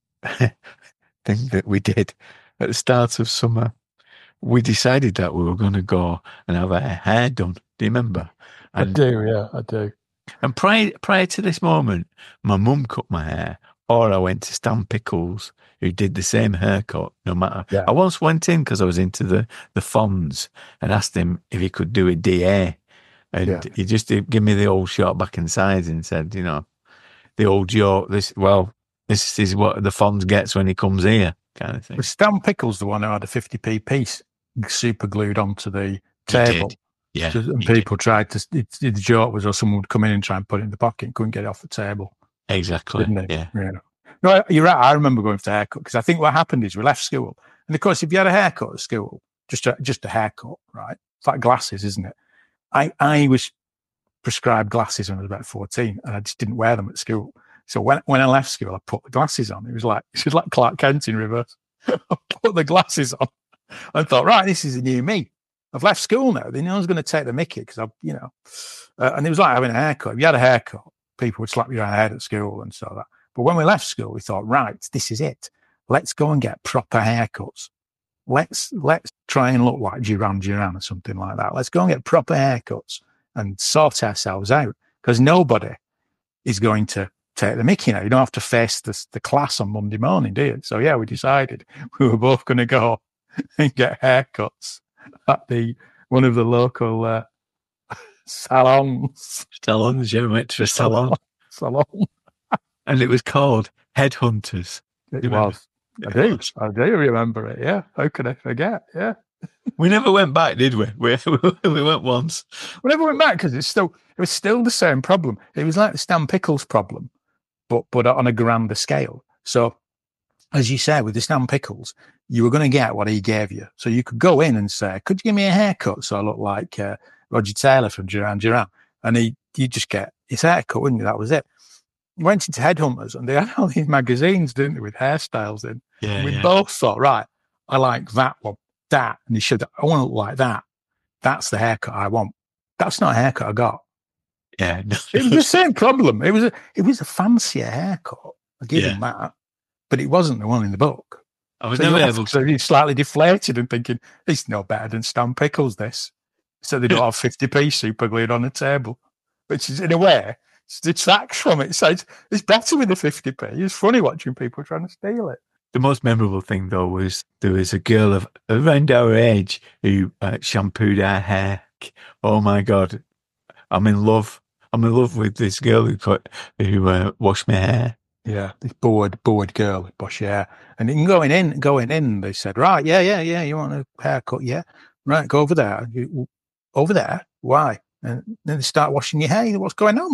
Speaker 2: thing that we did at the start of summer. We decided that we were going to go and have our hair done. Do you remember? And,
Speaker 4: I do, yeah, I do.
Speaker 2: And prior, prior to this moment, my mum cut my hair, or I went to Stan Pickles, who did the same haircut, no matter.
Speaker 4: Yeah.
Speaker 2: I once went in because I was into the, the Fonz and asked him if he could do a D A. And yeah. he just did, give me the old short back and sides and said, you know, the old joke, this, well, this is what the Fonz gets when he comes here, kind of thing.
Speaker 4: Was Stan Pickles the one who had a fifty p piece super glued onto the table?
Speaker 2: Yeah.
Speaker 4: Just, and people did. tried to, it, the joke was, or someone would come in and try and put it in the pocket and couldn't get it off the table.
Speaker 2: Exactly.
Speaker 4: Didn't they?
Speaker 2: Yeah.
Speaker 4: yeah. No, you're right. I remember going for the haircut, because I think what happened is we left school. And of course, if you had a haircut at school, just a, just a haircut, right? It's like glasses, isn't it? I, I was prescribed glasses when I was about fourteen, and I just didn't wear them at school. So when, when I left school, I put the glasses on. It was like, it was like Clark Kent in reverse. I put the glasses on. I thought, right, this is a new me. I've left school now. Then no one's going to take the mickey, because I, you know, uh, and it was like having a haircut. If you had a haircut, people would slap you around the head at school and so that. But when we left school, we thought, right, this is it. Let's go and get proper haircuts. Let's let's try and look like Duran Duran or something like that. Let's go and get proper haircuts and sort ourselves out, because nobody is going to take the mickey now. You don't have to face the, the class on Monday morning, do you? So yeah, we decided we were both going to go and get haircuts at the one of the local uh, salons.
Speaker 2: Salons, yeah, we went to a salon.
Speaker 4: Salon.
Speaker 2: And it was called Headhunters.
Speaker 4: It was. I do. I do remember it, yeah. How could I forget? Yeah.
Speaker 2: We never went back, did we? We, we went once.
Speaker 4: We never went back, because it's still it was still the same problem. It was like the Stan Pickles problem, but but on a grander scale. So as you say, with the Stan Pickles, you were going to get what he gave you. So you could go in and say, could you give me a haircut so I look like uh, Roger Taylor from Duran Duran? And he, you just get his haircut, wouldn't you? That was it. Went into Headhunters and they had all these magazines, didn't they, with hairstyles in.
Speaker 2: Yeah,
Speaker 4: and we
Speaker 2: yeah.
Speaker 4: both thought, right, I like that one, that. And he said, I want to look like that. That's the haircut I want. That's not a haircut I got.
Speaker 2: Yeah. No.
Speaker 4: It was the same problem. It was a, it was a fancier haircut. I give
Speaker 2: Yeah.
Speaker 4: him that. But it wasn't the one in the book.
Speaker 2: I was
Speaker 4: So
Speaker 2: never
Speaker 4: you
Speaker 2: able to.
Speaker 4: So he's slightly deflated and thinking, it's no better than Stan Pickles, this. So they don't have fifty p super glued on the table, which is, in a way, it detracts from it. So it's, it's better with the fifty p. It's funny watching people trying to steal it.
Speaker 2: The most memorable thing, though, was there was a girl of around our age who uh, shampooed her hair. Oh, my God. I'm in love. I'm in love with this girl who, cut, who uh, washed my hair.
Speaker 4: Yeah, this bored, bored girl with bushy hair. And in going in, going in, they said, right, yeah, yeah, yeah, you want a haircut? Yeah. Right, go over there. You, over there? Why? And then they start washing your hair. What's going on?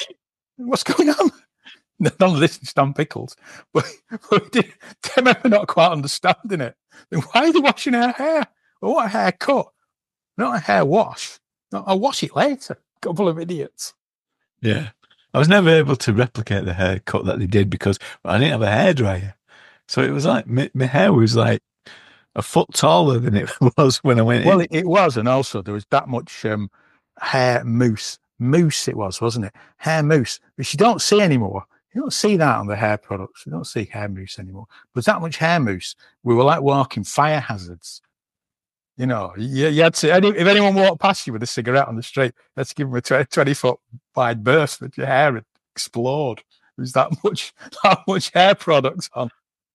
Speaker 4: What's going on? None of this is Stan Pickles. But, but we did, I remember not quite understanding it. Then why are they washing her hair? Well, what a haircut? Not a hair wash. No, I'll wash it later. Couple of idiots.
Speaker 2: Yeah. I was never able to replicate the haircut that they did because I didn't have a hairdryer. So it was like, my, my hair was like a foot taller than it was when I went
Speaker 4: well,
Speaker 2: in.
Speaker 4: It, it was. And also there was that much um, hair mousse. Mousse it was, wasn't it? Hair mousse, which you don't see anymore. You don't see that on the hair products. You don't see hair mousse anymore. But that much hair mousse, we were like walking fire hazards. You know, you, you had to, any, if anyone walked past you with a cigarette on the street, let's give them a twenty foot wide burst that your hair would explode. There was that much, that much hair products on.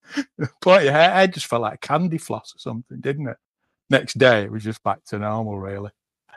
Speaker 4: But your hair, hair just felt like candy floss or something, didn't it? Next day, it was just back to normal, really.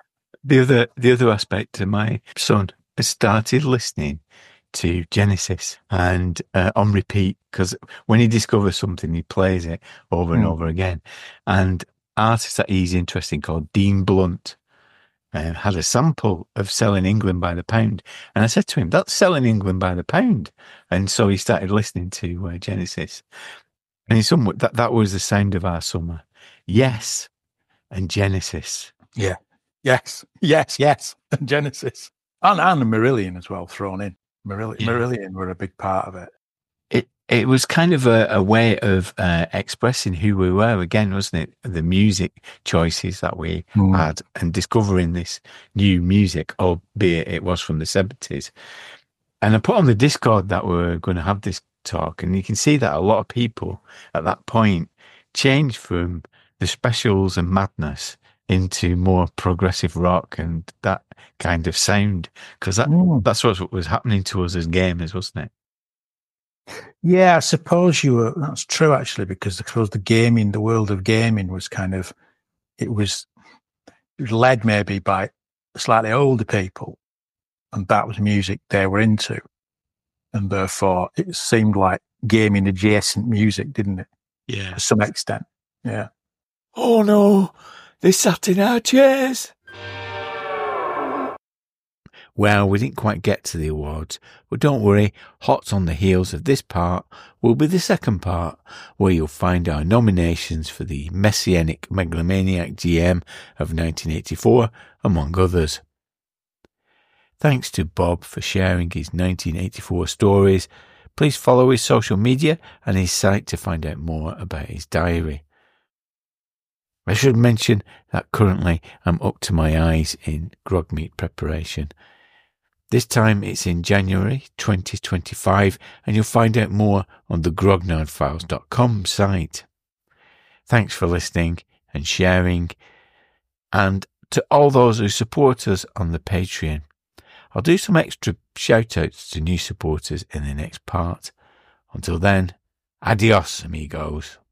Speaker 2: The other, the other aspect to my son has started listening to Genesis and uh, on repeat, because when he discovers something, he plays it over and
Speaker 4: Mm.
Speaker 2: over again. And artist that he's interested in called Dean Blunt uh, had a sample of Selling England by the Pound. And I said to him, that's Selling England by the Pound. And so he started listening to uh, Genesis. And he somewhat, that, that was the sound of our summer. Yes. And Genesis.
Speaker 4: Yeah. Yes. Yes. Yes. And Genesis. And, and Marillion as well thrown in. Marillion,
Speaker 2: Yeah.
Speaker 4: Marillion were a big part of it.
Speaker 2: It it was kind of a, a way of uh, expressing who we were again, wasn't it? The music choices that we
Speaker 4: Mm.
Speaker 2: had and discovering this new music, albeit it was from the seventies. And I put on the Discord that we we're going to have this talk, and you can see that a lot of people at that point changed from the specials and madness into more progressive rock and that kind of sound, because that
Speaker 4: Mm.
Speaker 2: that's what was happening to us as gamers, wasn't it?
Speaker 4: Yeah, I suppose you were, that's true actually, because I suppose the gaming, the world of gaming was kind of, it was, it was led maybe by slightly older people, and that was music they were into. And therefore it seemed like gaming adjacent music, didn't it?
Speaker 2: Yeah.
Speaker 4: To some extent. Yeah.
Speaker 1: Oh no, they sat in our chairs.
Speaker 2: Well, we didn't quite get to the awards, but don't worry, hot on the heels of this part will be the second part, where you'll find our nominations for the Messianic Megalomaniac G M of nineteen eighty-four, among others. Thanks to Bob for sharing his nineteen eighty-four stories. Please follow his social media and his site to find out more about his diary. I should mention that currently I'm up to my eyes in grog meat preparation. This time it's in January twenty twenty-five, and you'll find out more on the grognard files dot com site. Thanks for listening and sharing, and to all those who support us on the Patreon. I'll do some extra shout-outs to new supporters in the next part. Until then, adios, amigos.